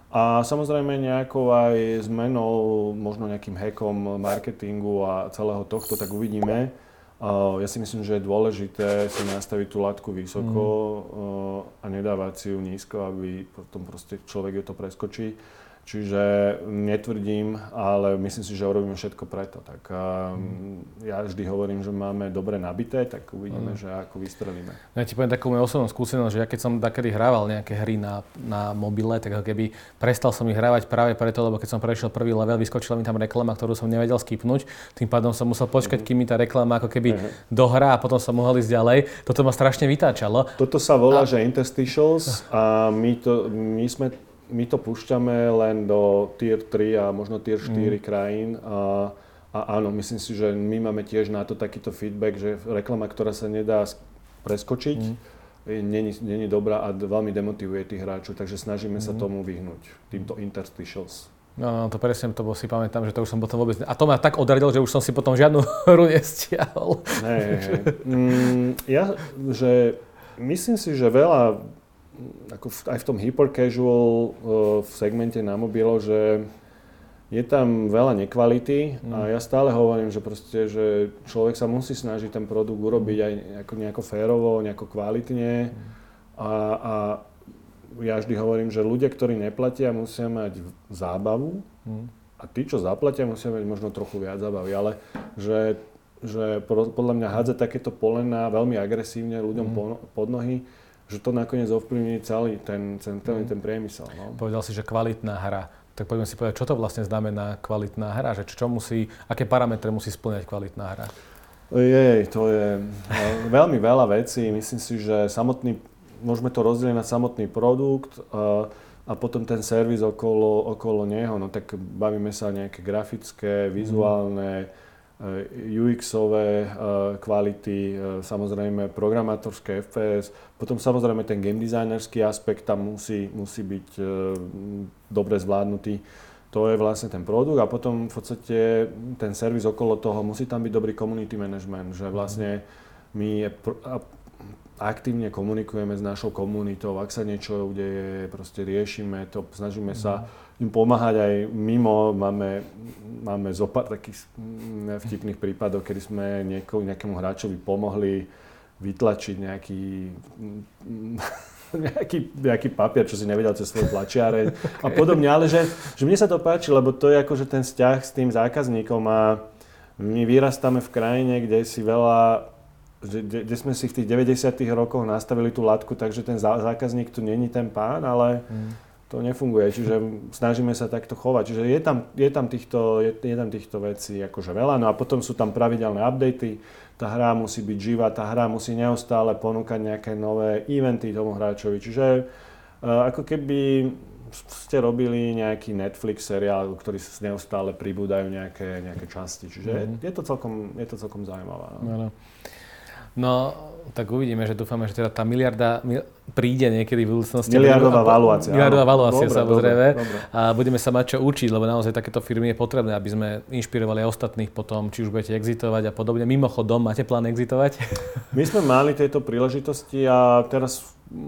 A samozrejme nejakou aj zmenou, možno nejakým hackom marketingu a celého tohto, tak uvidíme. Ja si myslím, že je dôležité si nastaviť tú latku vysoko mm. a nedávať si ju nízko, aby potom proste človek ju to preskočí. Čiže netvrdím, ale myslím si, že urobíme všetko preto. Tak mm. ja vždy hovorím, že máme dobre nabité, tak uvidíme, mm. že ako vystrelíme. Ja ti poviem takú moju osobnú skúsenosť, že ja keď som takedy hrával nejaké hry na, na mobile, tak ako keby prestal som ich hrávať práve preto, lebo keď som prešiel prvý level, vyskočila mi tam reklama, ktorú som nevedel skipnúť. Tým pádom som musel počkať, mm. kým mi tá reklama ako keby mm. dohrá a potom som mohol ísť ďalej. Toto ma strašne vytáčalo. Toto sa volá, a... že interstitials a my, to, my sme My to púšťame len do tier tri a možno tier štyri mm. krajín a, a áno, myslím si, že my máme tiež na to takýto feedback, že reklama, ktorá sa nedá preskočiť, mm. není, není dobrá a veľmi demotivuje tých hráčov, takže snažíme mm. sa tomu vyhnúť, týmto interstitials. No, no to presne, to bol, si pamätám, že to už som potom vôbec... A to ma tak odradil, že už som si potom žiadnu hru nestiahol. Hej, hej. mm, ja, že myslím si, že veľa ako v, aj v tom hyper casual uh, v segmente na mobilo, že je tam veľa nekvality mm. a ja stále hovorím, že proste, že človek sa musí snažiť ten produkt urobiť aj nejako, nejako férovo, nejako kvalitne mm. a, a ja vždy hovorím, že ľudia, ktorí neplatia, musia mať zábavu mm. a tí, čo zaplatia, musia mať možno trochu viac zábavy, ale že že podľa mňa hádzať takéto polená veľmi agresívne ľuďom mm. pod nohy, že to nakoniec ovplyvní celý ten, ten, celý ten priemysel. No. Povedal si, že kvalitná hra. Tak poďme si povedať, čo to vlastne znamená kvalitná hra? Že čo musí, aké parametre musí spĺňať kvalitná hra? Jej, to je veľmi veľa vecí. Myslím si, že samotný, môžeme to rozdeliť na samotný produkt a, a potom ten servis okolo, okolo neho. No tak bavíme sa o nejaké grafické, vizuálne, mm. ú exové kvality, samozrejme programátorské ef pé es, potom samozrejme ten game designerský aspekt tam musí, musí byť dobre zvládnutý. To je vlastne ten produkt a potom v podstate ten servis okolo toho, musí tam byť dobrý community management, že vlastne my aktívne komunikujeme s našou komunitou, ak sa niečo udeje, proste riešime to, snažíme sa im pomáhať aj mimo. Máme, máme zopár takých vtipných prípadov, kedy sme nieko, nejakému hráčovi pomohli vytlačiť nejaký, nejaký, nejaký papier, čo si nevedel cez svoj tlačiareň a podobne. Ale že, že mne sa to páči, lebo to je akože ten vzťah s tým zákazníkom a my vyrastáme v krajine, kde si veľa, kde, kde sme si v tých deväťdesiatych rokoch nastavili tú latku, takže ten zákazník tu není ten pán, ale mm. to nefunguje, čiže snažíme sa takto chovať. Čiže je tam, je tam, týchto, je, je tam týchto vecí akože veľa, no a potom sú tam pravidelné updaty, tá hra musí byť živá, tá hra musí neustále ponúkať nejaké nové eventy tomu hráčovi, čiže uh, ako keby ste robili nejaký Netflix seriál, ktorý sa neustále pribúdajú nejaké, nejaké časti, čiže mm-hmm. je, je, to celkom, je to celkom zaujímavé. No. No, no. No, tak uvidíme, že dúfame, že teda tá miliarda príde niekedy v budúcnosti. Miliardová valuácia. Miliardová valuácia, dobre, samozrejme. Dobre, dobre. A budeme sa mať čo učiť, lebo naozaj takéto firmy je potrebné, aby sme inšpirovali aj ostatných potom, či už budete exitovať a podobne. Mimochodom, máte plán exitovať? My sme mali tieto príležitosti a teraz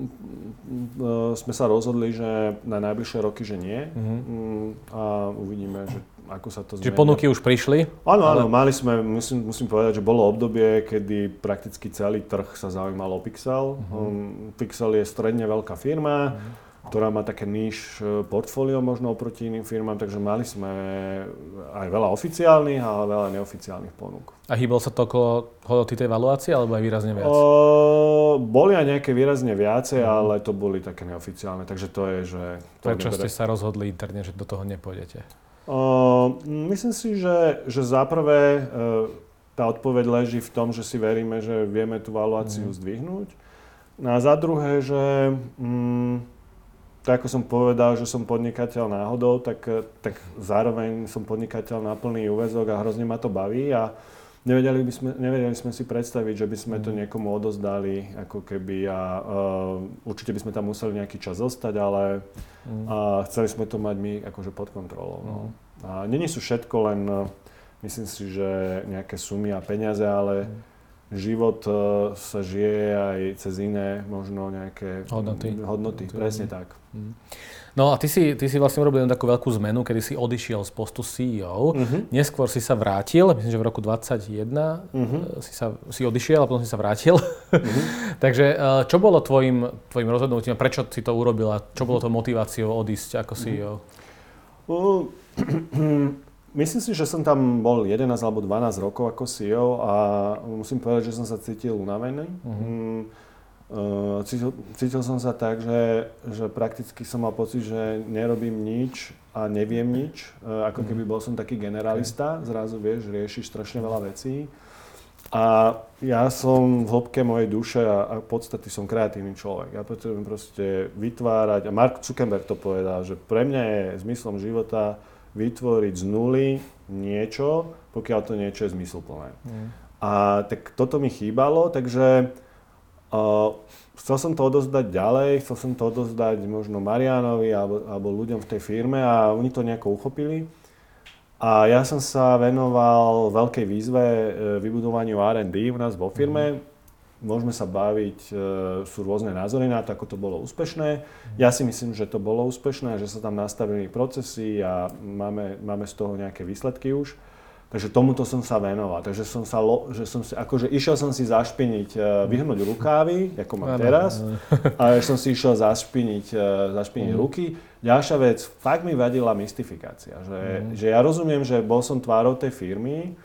sme sa rozhodli, že na najbližšie roky, že nie. Uh-huh. A uvidíme, že ako sa to zmení. Čiže ponuky už prišli? Áno, áno, ale... mali sme, musím, musím povedať, že bolo obdobie, kedy prakticky celý trh sa zaujímal o Pixel. Uh-huh. Um, Pixel je stredne veľká firma, uh-huh. ktorá má také níž portfólio možno oproti iným firmám, takže mali sme aj veľa oficiálnych, ale veľa neoficiálnych ponúk. A hýbal sa to okolo hodnoty tej valuácie, alebo aj výrazne viac? O, boli aj nejaké výrazne viacej, uh-huh. ale to boli také neoficiálne, takže to je, že... To Prečo ste sa rozhodli interne, že do toho nepôjdete? Uh, myslím si, že, že záprvé uh, tá odpoveď leží v tom, že si veríme, že vieme tú valuáciu mm. zdvihnúť. No a za druhé, že um, tak ako som povedal, že som podnikateľ náhodou, tak, tak zároveň som podnikateľ na plný úväzok a hrozne ma to baví a nevedeli, by sme, nevedeli sme si predstaviť, že by sme to niekomu odozdali ako keby a uh, určite by sme tam museli nejaký čas zostať, ale mm. a chceli sme to mať my akože pod kontrolou. No. Mm. A není sú všetko len, myslím si, že nejaké sumy a peniaze, ale mm. život uh, sa žije aj cez iné možno nejaké hodnoty. hodnoty. Presne tak. Mm. No a ty si, ty si vlastne urobil takú veľkú zmenu, kedy si odišiel z postu sí í ó. Uh-huh. Neskôr si sa vrátil, myslím, že v roku dvadsaťjeden uh-huh. si, sa, si odišiel a potom si sa vrátil. Uh-huh. Takže čo bolo tvojim, tvojim rozhodnutím? Prečo si to urobil a čo bolo to motiváciou odísť ako sí í ó? Uh-huh. Myslím si, že som tam bol jedenásť alebo dvanásť rokov ako sí í ó a musím povedať, že som sa cítil unavený. Uh-huh. Uh, cítil, cítil som sa tak, že, že prakticky som mal pocit, že nerobím nič a neviem nič. Uh, ako keby bol som taký generalista, zrazu vieš, riešiš strašne veľa vecí. A ja som v hĺbke mojej duše a, a v podstate som kreatívny človek. Ja potrebujem proste vytvárať, a Mark Zuckerberg to povedal, že pre mňa je zmyslom života vytvoriť z nuly niečo, pokiaľ to niečo je zmysluplné. Mm. A tak toto mi chýbalo, takže Uh, chcel som to odozdať ďalej, chcel som to odozdať možno Marianovi alebo, alebo ľuďom v tej firme a oni to nejako uchopili. A ja som sa venoval veľkej výzve e, vybudovaniu er and dé u nás vo firme. Mm-hmm. Môžeme sa baviť, e, sú rôzne názory na to, ako to bolo úspešné. Mm-hmm. Ja si myslím, že to bolo úspešné, že sa tam nastavili procesy a máme, máme z toho nejaké výsledky už. Takže tomuto som sa venoval. Takže som sa, lo, že som si, akože išiel som si zašpiniť, vyhnúť rukávy, ako mám teraz, ale som si išiel zašpiniť, zašpiniť mm. ruky. Ďalšia vec, fakt mi vadila mystifikácia, že, mm. že ja rozumiem, že bol som tvárou tej firmy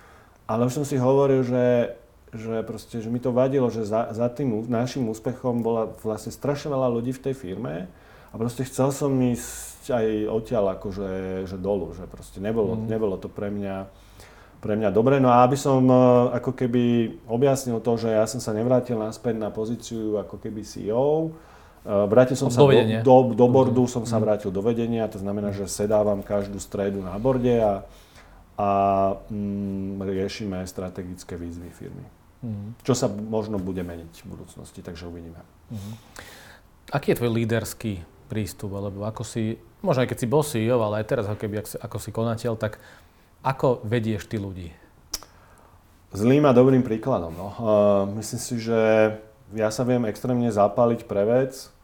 ale už som si hovoril, že, že, proste, že mi to vadilo, že za, za tým našim úspechom bola vlastne strašne veľa ľudí v tej firme a proste chcel som ísť aj odtiaľ akože že dolu, že proste nebolo, mm. nebolo to pre mňa, pre mňa dobre. No a aby som ako keby objasnil to, že ja som sa nevrátil naspäť na pozíciu ako keby C E O, vrátil som sa do, do, do bordu, som sa vrátil do vedenia, to znamená, že sedávam každú stredu na borde a a mm, riešime strategické výzvy firmy. Mm. Čo sa možno bude meniť v budúcnosti, takže uvidíme. Mm. Aký je tvoj líderský prístup? Alebo ako si, možno aj keď si bol C E O, ale aj teraz ako, keby, ako si konateľ, tak ako vedieš ty ľudí? Zlým a dobrým príkladom. No. Uh, myslím si, že ja sa viem extrémne zapáliť pre vec,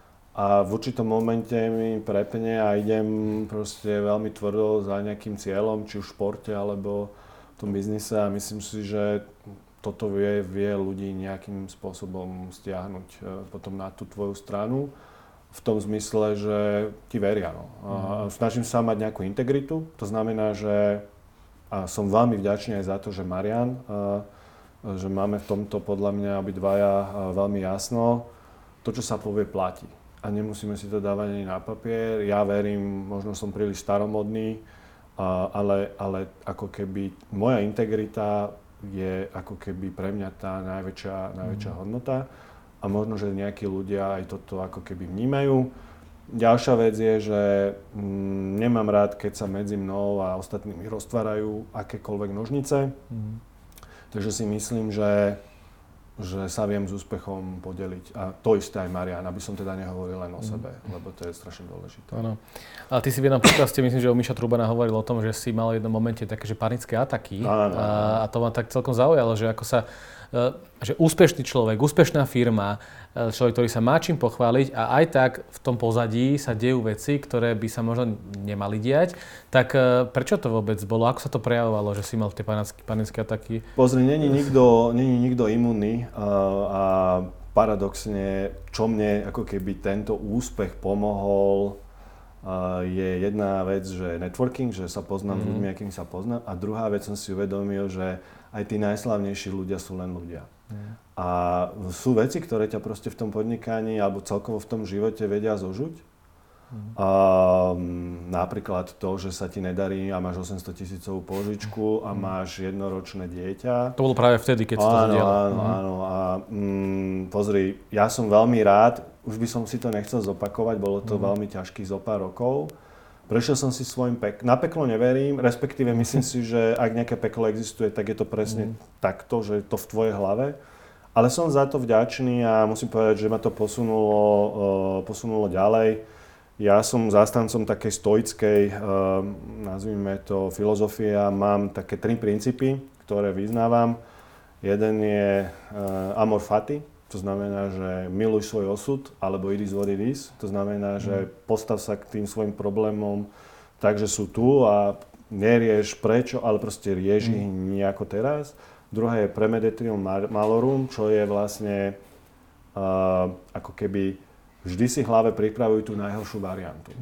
a v určitom momente mi prepne a idem proste veľmi tvrdo za nejakým cieľom, či už v športe alebo v tom biznise a myslím si, že toto vie, vie ľudí nejakým spôsobom stiahnuť potom na tú tvoju stranu v tom zmysle, že ti veria. No. A snažím sa mať nejakú integritu, to znamená, že a som veľmi vďačný aj za to, že Marian, a, že máme v tomto podľa mňa obidvaja veľmi jasno, to, čo sa povie, platí. A nemusíme si to dávať ani na papier. Ja verím, možno som príliš staromodný, ale, ale ako keby moja integrita je ako keby pre mňa tá najväčšia, najväčšia mm. hodnota. A možno, že nejakí ľudia aj toto ako keby vnímajú. Ďalšia vec je, že mm, nemám rád, keď sa medzi mnou a ostatnými roztvárajú akékoľvek nožnice. Mm. Takže si myslím, že že sa viem s úspechom podeliť. A to isté aj Marian, aby som teda nehovoril len o sebe, mm. lebo to je strašne dôležité. Áno. A ty si v jednom podcaste, myslím, že o Miša Trubana hovoril o tom, že si mal v jednom momente také, že panické ataky. Áno, áno. A, a to ma tak celkom zaujalo, že ako sa, že úspešný človek, úspešná firma, človek, ktorý sa má čím pochváliť a aj tak v tom pozadí sa dejú veci, ktoré by sa možno nemali diať. Tak prečo to vôbec bolo? Ako sa to prejavovalo, že si mal tie panické ataky? Pozri, není nikto, není nikto imunný a, a paradoxne, čo mne ako keby tento úspech pomohol, a, je jedna vec, že networking, že sa poznám mm. s ľuďmi, akým sa poznám. A druhá vec som si uvedomil, že aj tí najslávnejší ľudia sú len ľudia. Mm. A sú veci, ktoré ťa proste v tom podnikaní alebo celkovo v tom živote vedia zožuť. Mm. A, napríklad to, že sa ti nedarí a máš osemsto tisícovú požičku a máš jednoročné dieťa. To bolo práve vtedy, keď si to dialo. Áno, mm. áno. A mm, pozri, ja som veľmi rád, už by som si to nechcel zopakovať, bolo to mm. veľmi ťažkých zo pár rokov. Prešiel som si svojim pek... Na peklo neverím, respektíve myslím si, že ak nejaké peklo existuje, tak je to presne mm. takto, že je to v tvojej hlave. Ale som za to vďačný a musím povedať, že ma to posunulo, uh, posunulo ďalej. Ja som zástancom takej stoickej, uh, nazvime to filozofie a mám také tri princípy, ktoré vyznávam. Jeden je uh, amor fati, to znamená, že miluj svoj osud, alebo it is what it is. To znamená, že postav sa k tým svojim problémom tak, že sú tu a nerieš prečo, ale proste rieš ich nejako teraz. Druhé je premeditarium malorum, čo je vlastne uh, ako keby vždy si v hlave pripravujú tú najhoršiu variantu.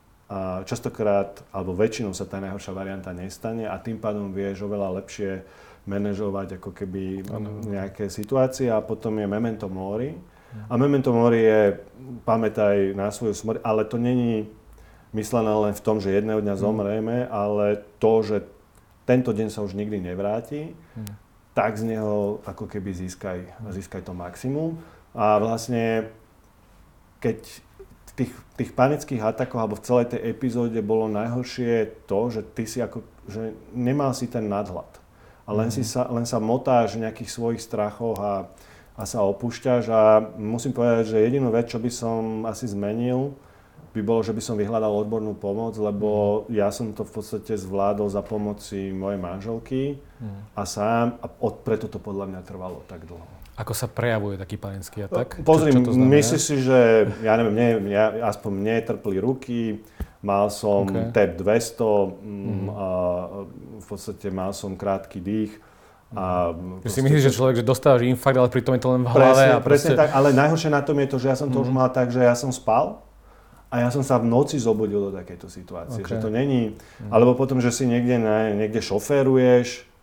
A častokrát, alebo väčšinou sa tá najhoršia varianta nestane a tým pádom vieš oveľa lepšie manažovať ako keby nejaké situácie a potom je memento mori. A memento mori je pamätaj na svoju smrť, ale to není myslené len v tom, že jedného dňa zomrieme, ale to, že tento deň sa už nikdy nevráti, hmm. tak z neho ako keby získaj, získaj to maximum. A vlastne, keď v tých, tých panických atakoch alebo v celej tej epizóde bolo najhoršie to, že ty si ako, že nemal si ten nadhľad. A len, si sa, len sa motáš v nejakých svojich strachoch a, a sa opúšťaš a musím povedať, že jedinú vec, čo by som asi zmenil, by bolo, že by som vyhľadal odbornú pomoc, lebo mm. ja som to v podstate zvládol za pomoci mojej manželky mm. a sám a od, preto to podľa mňa trvalo tak dlho. Ako sa prejavuje taký panický atak? Pozri, myslíš si, že ja neviem, nie, ja, aspoň mne trpli ruky, mal som okay. tep dvesto mm. a v podstate mal som krátky dých. A že si myslíš, že človek, že dostávaš infarkt, ale pritom je to len v hlave? Presne, a proste... presne tak, ale najhoršie na tom je to, že ja som to mm. už mal tak, že ja som spal a ja som sa v noci zobudil do takejto situácie, okay. že to není, mm. alebo potom, že si niekde, ne, niekde šoféruješ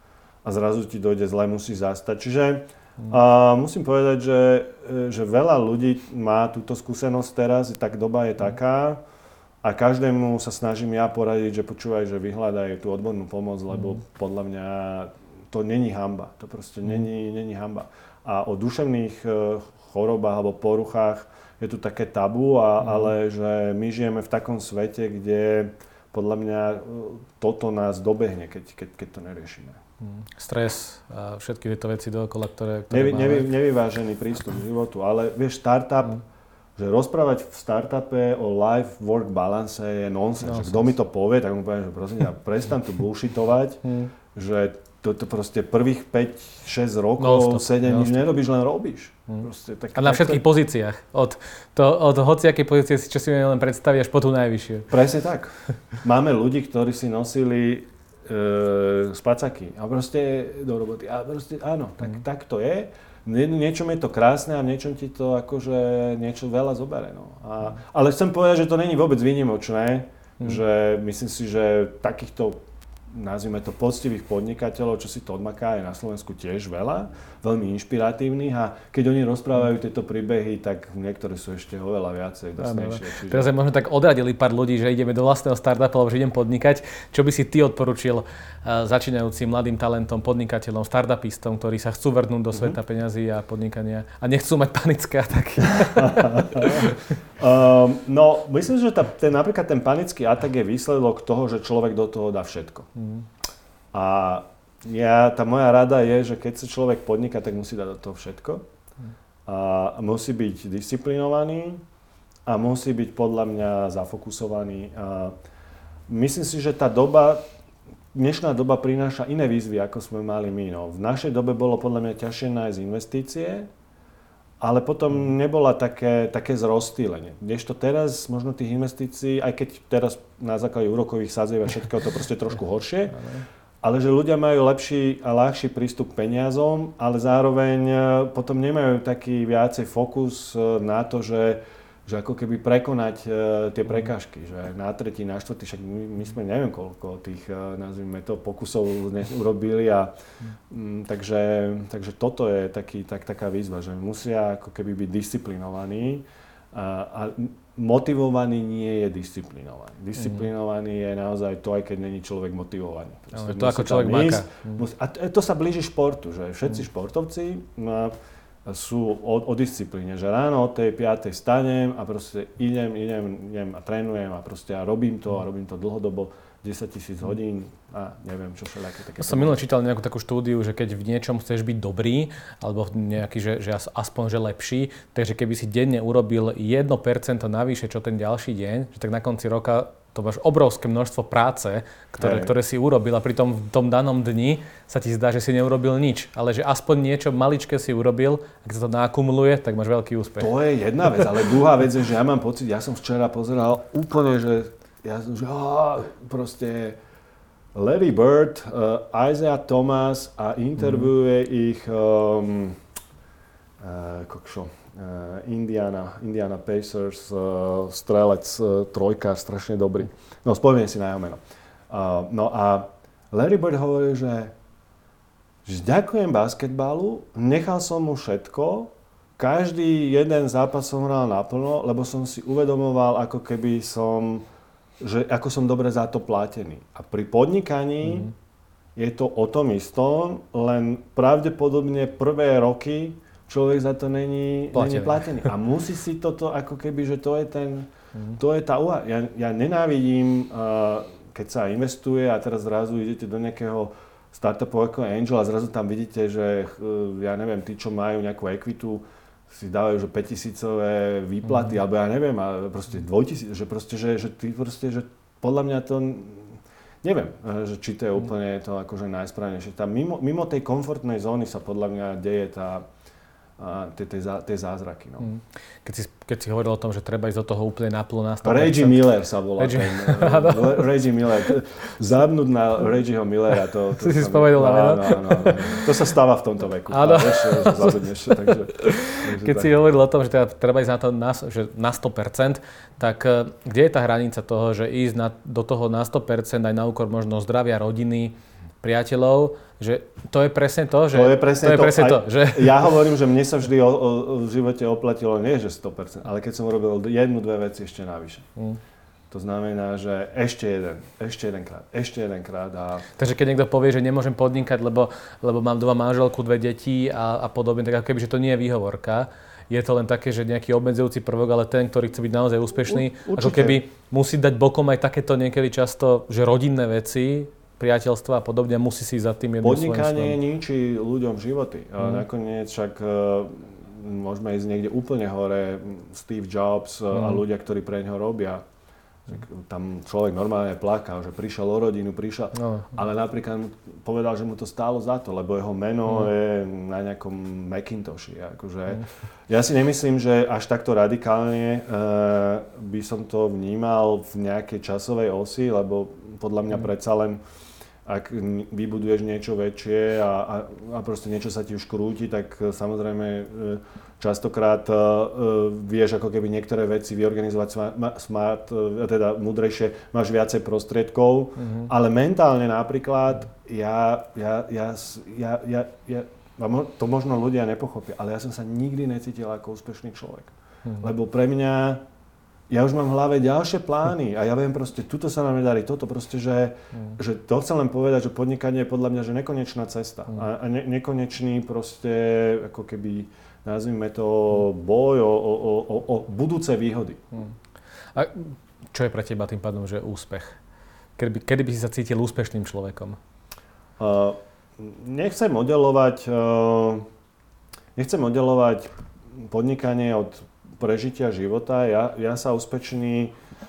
a zrazu ti dojde zle, musíš zastať. Čiže uh, musím povedať, že, že veľa ľudí má túto skúsenosť teraz, tak doba je taká a každému sa snažím ja poradiť, že počúvaj, že vyhľadaj tú odbornú pomoc, lebo podľa mňa to není hanba. To proste není, není hanba. A o duševných chorobách alebo poruchách je tu také tabu, a, ale že my žijeme v takom svete, kde podľa mňa toto nás dobehne, keď, keď, keď to neriešime. Stres a všetky tieto veci dookola, ktoré, ktoré Nevy, máme. nevy, nevyvážený prístup k životu, ale vieš, startup, mm. že rozprávať v startupe o life-work balance je nonsens. No, kto mi to povie, tak mu poviem, že prosím ťa, prestan tu bullshitovať, mm. že to, to proste prvých päť šesť rokov, sedem nič nerobíš, len robíš. Mm. Proste, tak, a na všetkých to... pozíciách. Od, to, od hociakej pozície si čo si len predstaví až po tú najvyššiu. Presne tak. Máme ľudí, ktorí si nosili e, spacaky a proste do roboty. A proste áno, tak, mm. tak to je. Nie, niečom je to krásne a niečom ti to akože niečo veľa zobere. No. A, ale chcem povedať, že to není vôbec výnimočné, mm. že myslím si, že takýchto, nazvime to, poctivých podnikateľov, čo si to odmaká, je na Slovensku tiež veľa, veľmi inšpiratívnych a keď oni rozprávajú tieto príbehy, tak niektoré sú ešte oveľa viacej dosnejšie. Čiže... Teraz sme možno tak odradili pár ľudí, že ideme do vlastného startupu, alebo že idem podnikať. Čo by si ty odporučil uh, začínajúcim mladým talentom, podnikateľom, startupistom, ktorí sa chcú vrhnúť do sveta mm-hmm. peňazí a podnikania a nechcú mať panické ataky? um, no, myslím, že tá, ten, napríklad ten panický atak je výsledok toho, že človek do toho dá všetko. Mm. A ja, tá moja rada je, že keď sa človek podniká, tak musí dať do toho všetko. A musí byť disciplinovaný a musí byť podľa mňa zafokusovaný. A myslím si, že tá doba, dnešná doba prináša iné výzvy, ako sme mali my. No. V našej dobe bolo podľa mňa ťažšie nájsť investície, ale potom nebola také, také zrozstýlenie. Kdežto teraz možno tých investícií, aj keď teraz na základe úrokových sadzieb a všetkého to proste trošku horšie, ale že ľudia majú lepší a ľahší prístup k peniazom, ale zároveň potom nemajú taký viacej fokus na to, že, že ako keby prekonať tie prekážky. Že na tretí, na štvrtý, však my, my sme neviem koľko tých, nazvime to, pokusov urobili. A, m, takže, takže toto je taký, tak, taká výzva, že musia ako keby byť disciplinovaní. A, a motivovaný nie je disciplinovaný. Disciplinovaný je naozaj to, aj keď není človek motivovaný. No, to ako človek máka. A to, to sa blíži športu, že všetci mm. športovci no, sú o, o disciplíne, že ráno od tej piatej stanem a proste idem, idem, idem a trénujem a proste a robím to a robím to dlhodobo, desaťtisíc hodín a neviem čo všelijaké také. Ja som minulé čítal nejakú takú štúdiu, že keď v niečom chceš byť dobrý, alebo nejaký, že, že aspoň že lepší, takže keby si denne urobil jedno percento navyše, čo ten ďalší deň, že tak na konci roka to máš obrovské množstvo práce, ktoré, ktoré si urobil a pri tom v tom danom dni sa ti zdá, že si neurobil nič, ale že aspoň niečo maličké si urobil, ak sa to naakumuluje, tak máš veľký úspech. To je jedna vec, ale druhá vec je, že ja mám pocit, ja som včera pozeral úplne, že ja som, že á, proste Larry Bird, uh, Isaiah Thomas a interviewuje mm. ich um, uh, kokšo, uh, Indiana, Indiana Pacers, uh, strelec, uh, trojka, strašne dobrý. No, spomínam si na jeho meno. Uh, no a Larry Bird hovorí, že, že ďakujem basketbalu, nechal som mu všetko, každý jeden zápas som hral naplno, lebo som si uvedomoval, ako keby som že ako som dobre za to platený. A pri podnikaní mm. je to o tom istom, len pravdepodobne prvé roky človek za to není platený. Není platený. A musí si toto, ako keby, že to je ten, mm. to je tá úha. Ja, ja nenávidím, uh, keď sa investuje a teraz zrazu idete do nejakého startupu ako Angel a zrazu tam vidíte, že uh, ja neviem, tí, čo majú nejakú equitu, si dávajú, že päťtisícové výplaty, mm. alebo ja neviem, ale proste dvojtisíc, že proste, že, že ty proste, že podľa mňa to, neviem, že či to je úplne to akože najsprávnejšie. Tá mimo, mimo tej komfortnej zóny sa podľa mňa deje tá, a tie, tie, zá, tie zázraky. No. Keď, si, keď si hovoril o tom, že treba ísť do toho úplne naplno na sto percent. Reggie Miller sa volá. Reggie, ten, uh, Reggie Miller. Zabnúť na Reggieho Millera. To, to si si spomenul na meno? No, no, no. To sa stáva v tomto veku. Áno. Zabudneš. Takže, takže keď tak. Si hovoril o tom, že teda treba ísť na to na, že na sto percent, tak kde je tá hranica toho, že ísť na, do toho na sto percent aj na úkor možno zdravia rodiny, priateľov, že to je presne to, že... To je presne to. Je to, presne to že... Ja hovorím, že mne sa vždy o, o, v živote oplatilo, nie že sto percent, ale keď som urobil jednu, dve veci ešte navyše. Mm. To znamená, že ešte jeden, ešte jedenkrát, ešte jedenkrát. A... Takže keď niekto povie, že nemôžem podnikať, lebo, lebo mám doma manželku, dve deti a, a podobne, tak ako keby, že to nie je výhovorka. Je to len také, že nejaký obmedzujúci prvok, ale ten, ktorý chce byť naozaj úspešný, U, ako keby musí dať bokom aj takéto niekedy často, že rodinné veci, priateľstva a podobne, musí si za tým jedným svojím Podnikanie ničí ľuďom životy. Mm. Nakoniec však môžeme ísť niekde úplne hore, Steve Jobs mm. a ľudia, ktorí pre ňoho robia. Tam človek normálne plakal, že prišiel o rodinu, prišiel, no. ale napríklad povedal, že mu to stálo za to, lebo jeho meno mm. je na nejakom Macintoshu. Akože. Mm. Ja si nemyslím, že až takto radikálne e, by som to vnímal v nejakej časovej osi, lebo podľa mňa mm. predsa len ak vybuduješ niečo väčšie a, a, a proste niečo sa ti už krúti, tak samozrejme častokrát uh, vieš ako keby niektoré veci vyorganizovať smart, uh, teda múdrejšie, máš viacej prostriedkov, mm-hmm. ale mentálne napríklad ja, ja, ja, ja, ja, ja, to možno ľudia nepochopia, ale ja som sa nikdy necítil ako úspešný človek. Mm-hmm. Lebo pre mňa ja už mám v hlave ďalšie plány a ja viem proste, tuto sa nám nedarí, toto proste, že, mm. že to chcem len povedať, že podnikanie je podľa mňa, že nekonečná cesta mm. a, a ne, nekonečný proste, ako keby, nazvime to, boj o, o, o, o budúce výhody. Mm. A čo je pre teba tým pádom, že úspech? Kedy by, kedy by si sa cítil úspešným človekom? Uh, nechcem modelovať, uh, nechcem modelovať podnikanie od prežitia života. Ja, ja sa úspešný,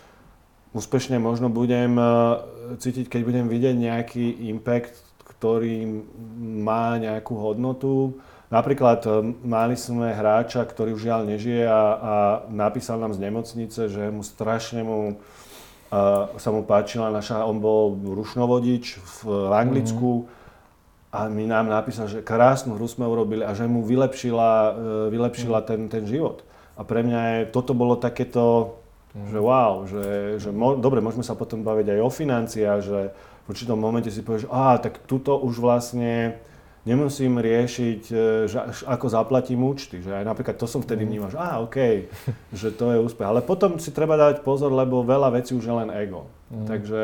úspešne možno budem cítiť, keď budem vidieť nejaký impact, ktorý má nejakú hodnotu. Napríklad mali sme hráča, ktorý už žiaľ nežije a, a napísal nám z nemocnice, že mu strašne mu, uh, sa mu páčila naša, on bol rušnovodič v Anglicku mm. a mi nám napísal, že krásnu hru sme urobili a že mu vylepšila, uh, vylepšila mm. ten, ten život. A pre mňa je, toto bolo takéto, mm. že wow, že, že mo, dobre, môžeme sa potom baviť aj o financiách, že v určitom momente si povieš, á, tak tuto už vlastne nemusím riešiť, že ako zaplatím účty. Že aj napríklad to som vtedy vnímal, že á, okej, okay, že to je úspech. Ale potom si treba dať pozor, lebo veľa vecí už je len ego. Mm. Takže...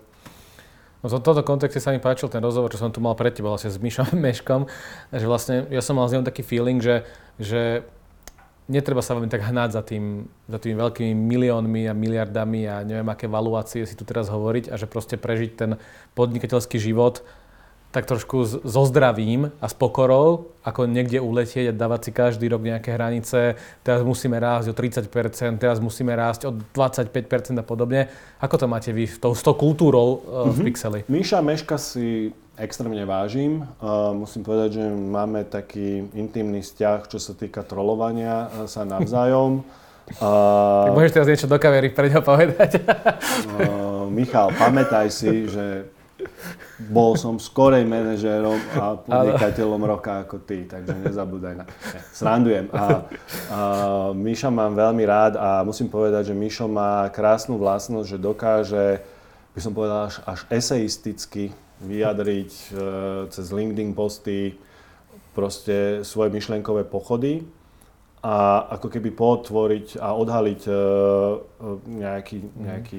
No v tomto kontexte sa mi páčil ten rozhovor, čo som tu mal pred tebou vlastne s Mišom Meškom, že vlastne ja som mal z neho taký feeling, že, že netreba sa veľmi tak hnať za, tým, za tými veľkými miliónmi a miliardami a neviem aké valuácie si tu teraz hovoriť a že proste prežiť ten podnikateľský život tak trošku so zdravím a s pokorou, ako niekde uletieť a dávať si každý rok nejaké hranice. Teraz musíme rásť o tridsať percent, teraz musíme rásť o dvadsaťpäť percent a podobne. Ako to máte vy s tou, s tou kultúrou uh, mm-hmm. v Pixeli? Miša Meška si extrémne vážim. Uh, musím povedať, že máme taký intimný vzťah, čo sa týka trolovania sa navzájom. Uh, tak môžeš teraz niečo do kamery pre ňa povedať? uh, Michal, pamätaj si, že bol som skorej manažérom a podnikateľom roka ako ty, takže nezabúdaj na... Ne, srandujem. A, a Miša mám veľmi rád a musím povedať, že Mišo má krásnu vlastnosť, že dokáže, by som povedal, až, až eseisticky vyjadriť e, cez LinkedIn posty proste svoje myšlienkové pochody a ako keby potvoriť a odhaliť e, nejaký, nejaký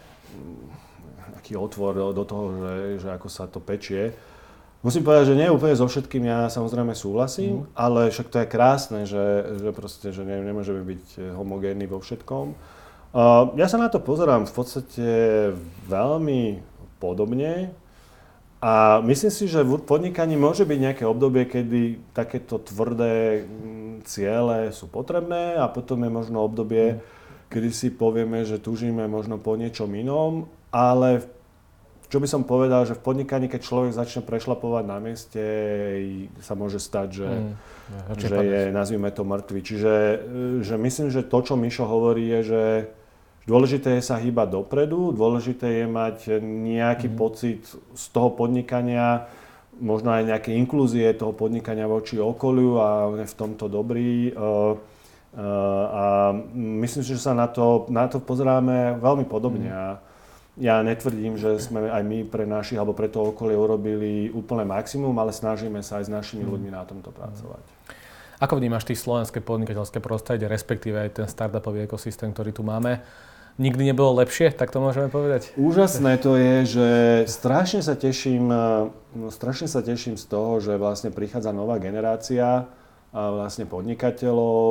taký otvor do, do toho, že, že ako sa to pečie. Musím povedať, že nie úplne so všetkým ja samozrejme súhlasím, mm. ale však to je krásne, že, že proste, že ne, nemôžeme byť homogénni vo všetkom. Uh, ja sa na to pozerám v podstate veľmi podobne a myslím si, že v podnikaní môže byť nejaké obdobie, kedy takéto tvrdé ciele sú potrebné a potom je možno obdobie, mm. kedy si povieme, že túžime možno po niečom inom. Ale čo by som povedal, že v podnikaní, keď človek začne prešlapovať na mieste, sa môže stať, že, mm, že je, nazvime to, mŕtvy. Čiže že myslím, že to, čo Mišo hovorí, je, že dôležité je sa hýbať dopredu, dôležité je mať nejaký mm. pocit z toho podnikania, možno aj nejaké inklúzie toho podnikania voči okoliu a on je v tomto dobrý. Uh, uh, a myslím si, že sa na to, na to pozeráme veľmi podobne. Mm. ja netvrdím, že sme aj my pre našich alebo pre to okolie urobili úplné maximum, ale snažíme sa aj s našimi ľuďmi na tomto pracovať. Ako vnímaš ty slovenské podnikateľské prostredie, respektíve aj ten startupový ekosystém, ktorý tu máme? Nikdy nebolo lepšie, tak to môžeme povedať? Úžasné to je, že strašne sa teším, no, strašne sa teším z toho, že vlastne prichádza nová generácia a vlastne podnikateľov,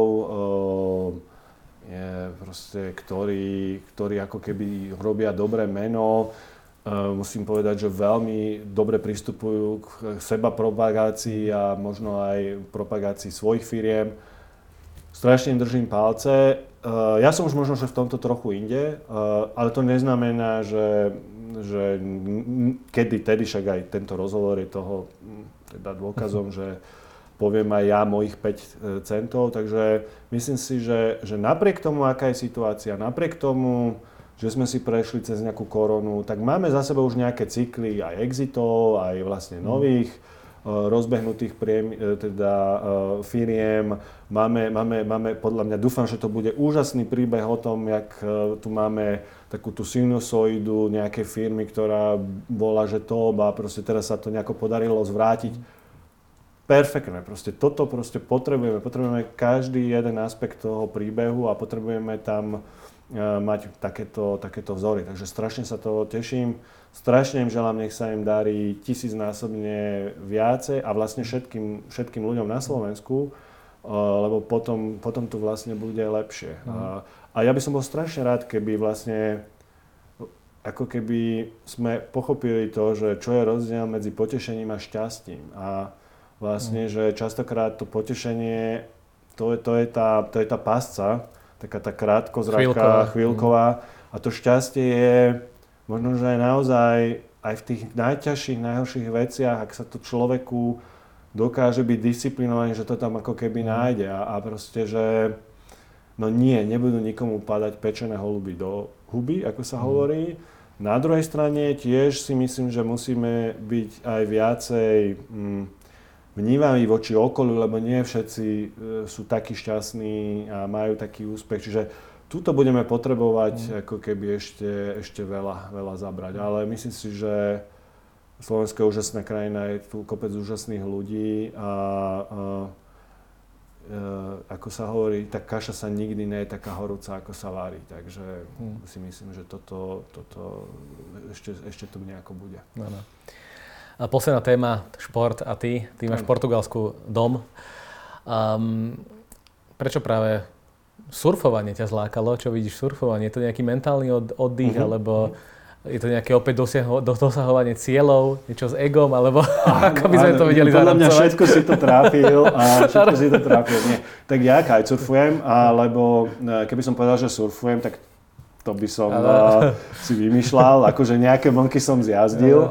je proste, ktorí, ktorí ako keby robia dobré meno. Musím povedať, že veľmi dobre pristupujú k seba propagácii a možno aj propagácii svojich firiem. Strašne im držím palce. Ja som už možno, že v tomto trochu inde, ale to neznamená, že, že kedy, tedy, však aj tento rozhovor je toho teda dôkazom, že poviem aj ja mojich päť centov, takže myslím si, že, že napriek tomu, aká je situácia, napriek tomu, že sme si prešli cez nejakú koronu, tak máme za sebou už nejaké cykly aj exitov, aj vlastne nových rozbehnutých priem, teda, firiem. Máme, máme, máme, podľa mňa, dúfam, že to bude úžasný príbeh o tom, jak tu máme takú tú sinusoidu nejakej firmy, ktorá bola, že top a proste teraz sa to nejako podarilo zvrátiť. Perfektné, proste toto proste potrebujeme. Potrebujeme každý jeden aspekt toho príbehu a potrebujeme tam mať takéto, takéto vzory. Takže strašne sa toho teším. Strašne im želám, nech sa im darí tisícnásobne viacej a vlastne všetkým, všetkým ľuďom na Slovensku, lebo potom, potom tu vlastne bude lepšie. Mm. A, a ja by som bol strašne rád, keby vlastne ako keby sme pochopili to, že čo je rozdiel medzi potešením a šťastím. A vlastne, mm. že častokrát to potešenie, to je, to je, tá, to je tá pasca, taká tá krátkozraká, chvíľková. chvíľková. A to šťastie je možno, že aj naozaj aj v tých najťažších, najhorších veciach, ak sa to človeku dokáže byť disciplinovaný, že to tam ako keby nájde. A, a proste, že no nie, nebudú nikomu padať pečené holuby do huby, ako sa hovorí. Na druhej strane tiež si myslím, že musíme byť aj viacej mm, vnímaví voči okoliu, lebo nie všetci e, sú takí šťastní a majú taký úspech. Čiže tuto budeme potrebovať mm. ako keby ešte, ešte veľa, veľa zabrať. Ale myslím si, že Slovensko je úžasná krajina, je tu kopec úžasných ľudí a, a e, ako sa hovorí, tá kaša sa nikdy nie je taká horúca, ako sa varí. Takže mm. si myslím, že toto, toto ešte, ešte tu nejako bude. No, no. A posledná téma, šport a ty. Ty máš v Portugalsku dom. Um, prečo práve surfovanie ťa zlákalo? Čo vidíš surfovanie? Je to nejaký mentálny od, oddych, uh-huh. alebo je to nejaké opäť dosiaho, dosahovanie cieľov? Niečo s egom? Alebo áno, ako by sme áno, to videli zaramcovať? Podľa mňa všetko si to trápil. A všetko si to trápil. Nie. Tak ja kitesurfujem, alebo keby som povedal, že surfujem, tak to by som uh, si vymýšľal, akože nejaké vlnky som zjazdil, uh,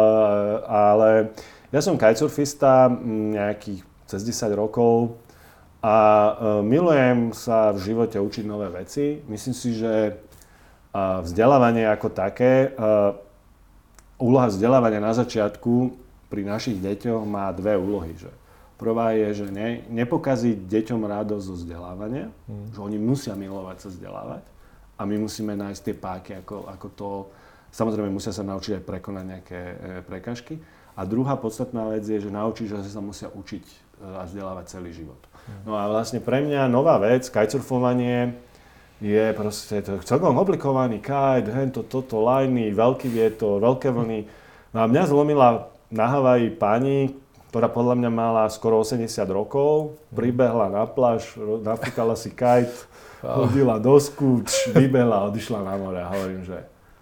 ale ja som kitesurfista nejakých cez desať rokov a uh, milujem sa v živote učiť nové veci. Myslím si, že uh, vzdelávanie ako také, uh, úloha vzdelávania na začiatku pri našich deťoch má dve úlohy. Že prvá je, že ne, nepokaziť deťom radosť zo vzdelávania, mm. že oni musia milovať sa vzdelávať. A my musíme nájsť tie páky, ako, ako to... Samozrejme, musia sa naučiť aj prekonať nejaké e, prekažky. A druhá podstatná vec je, že naučiť, že sa musia učiť e, a vzdelávať celý život. No a vlastne pre mňa nová vec, kitesurfovanie, je proste to celkom komplikovaný kite, hento, toto, lajny, veľký vietor, veľké vlny. No a mňa zlomila na Havaji pani, ktorá podľa mňa mala skoro osemdesiat rokov, pribehla na pláž, nafúkala si kite, hodila dosku, vybehla a odišla na more a hovorím, že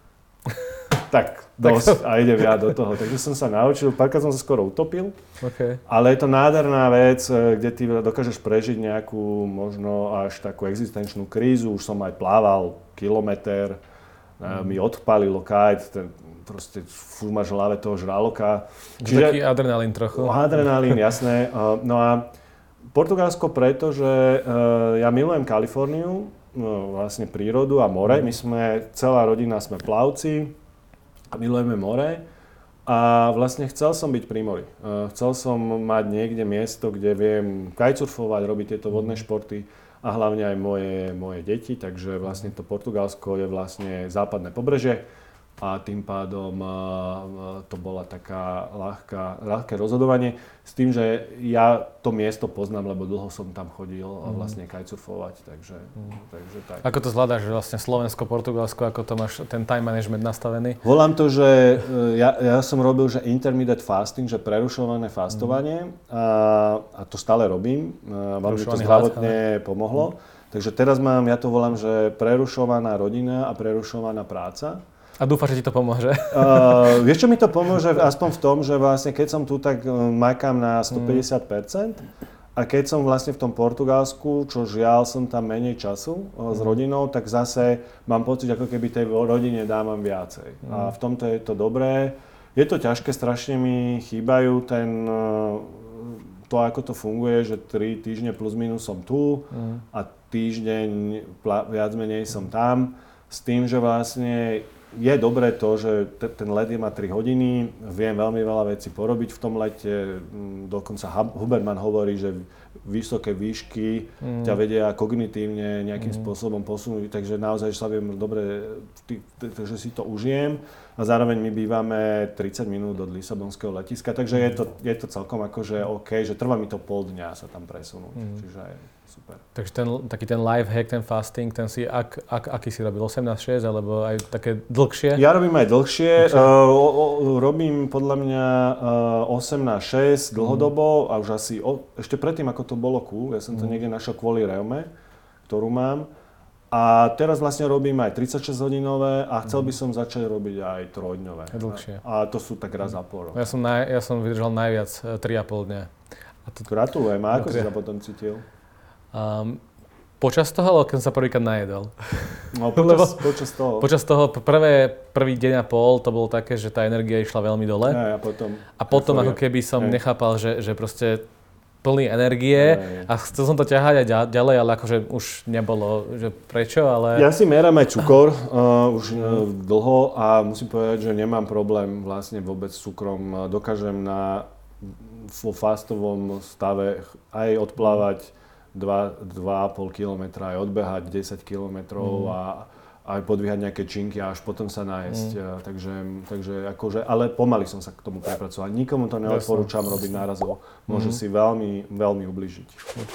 tak dosť a idem ja do toho. Takže som sa naučil, párkrát som sa skoro utopil, okay. Ale je to nádherná vec, kde ty dokážeš prežiť nejakú možno až takú existenčnú krízu. Už som aj plával kilometr, mm. mi odpálilo kite, ten, proste furt máš v hlave toho žraloka. Čiže taký adrenalín trochu. Adrenalín, jasné. No a Portugalsko preto, že uh, ja milujem Kaliforniu, no, vlastne prírodu a more. My sme, celá rodina sme plavci a milujeme more. A vlastne chcel som byť pri mori. Uh, chcel som mať niekde miesto, kde viem kitesurfovať, robiť tieto vodné športy a hlavne aj moje, moje deti. Takže vlastne to Portugalsko je vlastne západné pobrežie. a tým pádom to bola taká ľahká, ľahké rozhodovanie s tým, že ja to miesto poznám, lebo dlho som tam chodil mm. vlastne kitesurfovať, takže, mm. takže tak. Ako to zvládaš, že vlastne Slovensko, Portugalsko, ako to máš ten time management nastavený? Volám to, že ja, ja som robil, že intermittent fasting, že prerušované fastovanie mm. a, a to stále robím, veľmi to zdravotne hlad, pomohlo. Mm. Takže teraz mám, ja to volám, že prerušovaná rodina a prerušovaná práca. A dúfam, že ti to pomôže. Uh, vieš, čo mi to pomôže? Aspoň v tom, že vlastne keď som tu, tak makám na stopäťdesiat percent a keď som vlastne v tom Portugalsku, čo žiaľ som tam menej času uh, s rodinou, tak zase mám pocit, ako keby tej rodine dávam viacej. Mm. A v tomto je to dobré. Je to ťažké, strašne mi chýbajú ten, uh, to, ako to funguje, že tri týždne plus minus som tu mm. a týždeň viac menej som tam. S tým, že vlastne je dobré to, že te, ten let je má tri hodiny, viem veľmi veľa vecí porobiť v tom lete, dokonca Huberman hovorí, že vysoké výšky mm. ťa vedia kognitívne nejakým mm. spôsobom posunúť, takže naozaj sa viem dobre, takže si to užijem a zároveň my bývame tridsať minút od Lisabonského letiska, takže je to, je to celkom akože OK, že trvá mi to pol dňa sa tam presunúť, mm. čiže je super. Takže ten, taký ten life hack, ten fasting, ten si, ak, ak, aký si robil, osemnásť šesť alebo aj také dlhšie? Ja robím aj dlhšie, dlhšie. Uh, o, o, robím podľa mňa uh, osemnásť šesť dlhodobo mm. a už asi, o, ešte predtým ako to bolo cool, ja som to mm. niekde našiel kvôli reume, ktorú mám. A teraz vlastne robím aj tridsaťšesť hodinové a chcel by som začať robiť aj trojdňové. Dlhšie. A, a to sú tak raz za pol roka. Ja som, naj, ja som vydržal najviac tri a pol dňa. A to... Gratulujem, a ako si sa potom cítil? Um, počas toho, alebo keď som sa prvýkrát najedol? No počas, počas toho. Počas toho prvé, prvý deň a pol to bolo také, že tá energia išla veľmi dole. Ja, a potom, a potom ako keby som Aj. nechápal, že, že proste plný energie Aj. a chcel som to ťahať aj ďalej, ale akože už nebolo, že prečo, ale... Ja si merám aj cukor uh, už uh, dlho a musím povedať, že nemám problém vlastne vôbec s cukrom. Dokážem na vo fastovom stave aj odplávať dva a pol kilometra, aj odbehať desať kilometrov mm. a aj podvíhať nejaké činky a až potom sa nájsť. Mm. Takže, takže akože, ale pomaly som sa k tomu prepracovať. Nikomu to neodporúčam robiť nárazovo. Môže mm. si veľmi, veľmi ublížiť.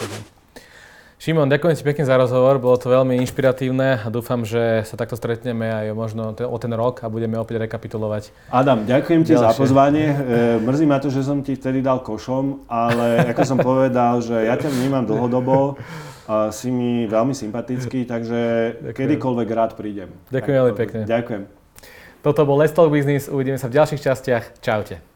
Šimon, ďakujem ti pekne za rozhovor, bolo to veľmi inšpiratívne a dúfam, že sa takto stretneme aj možno o ten rok a budeme opäť rekapitulovať. Adam, ďakujem ti ďalšie. za pozvanie. E, mrzí ma to, že som ti vtedy dal košom, ale ako som povedal, že ja ťa vnímam dlhodobo, a si mi veľmi sympatický, takže ďakujem. Kedykoľvek rád prídem. Ďakujem veľmi pekne. Ďakujem. Toto bol Let's Talk Business, uvidíme sa v ďalších častiach. Čaute.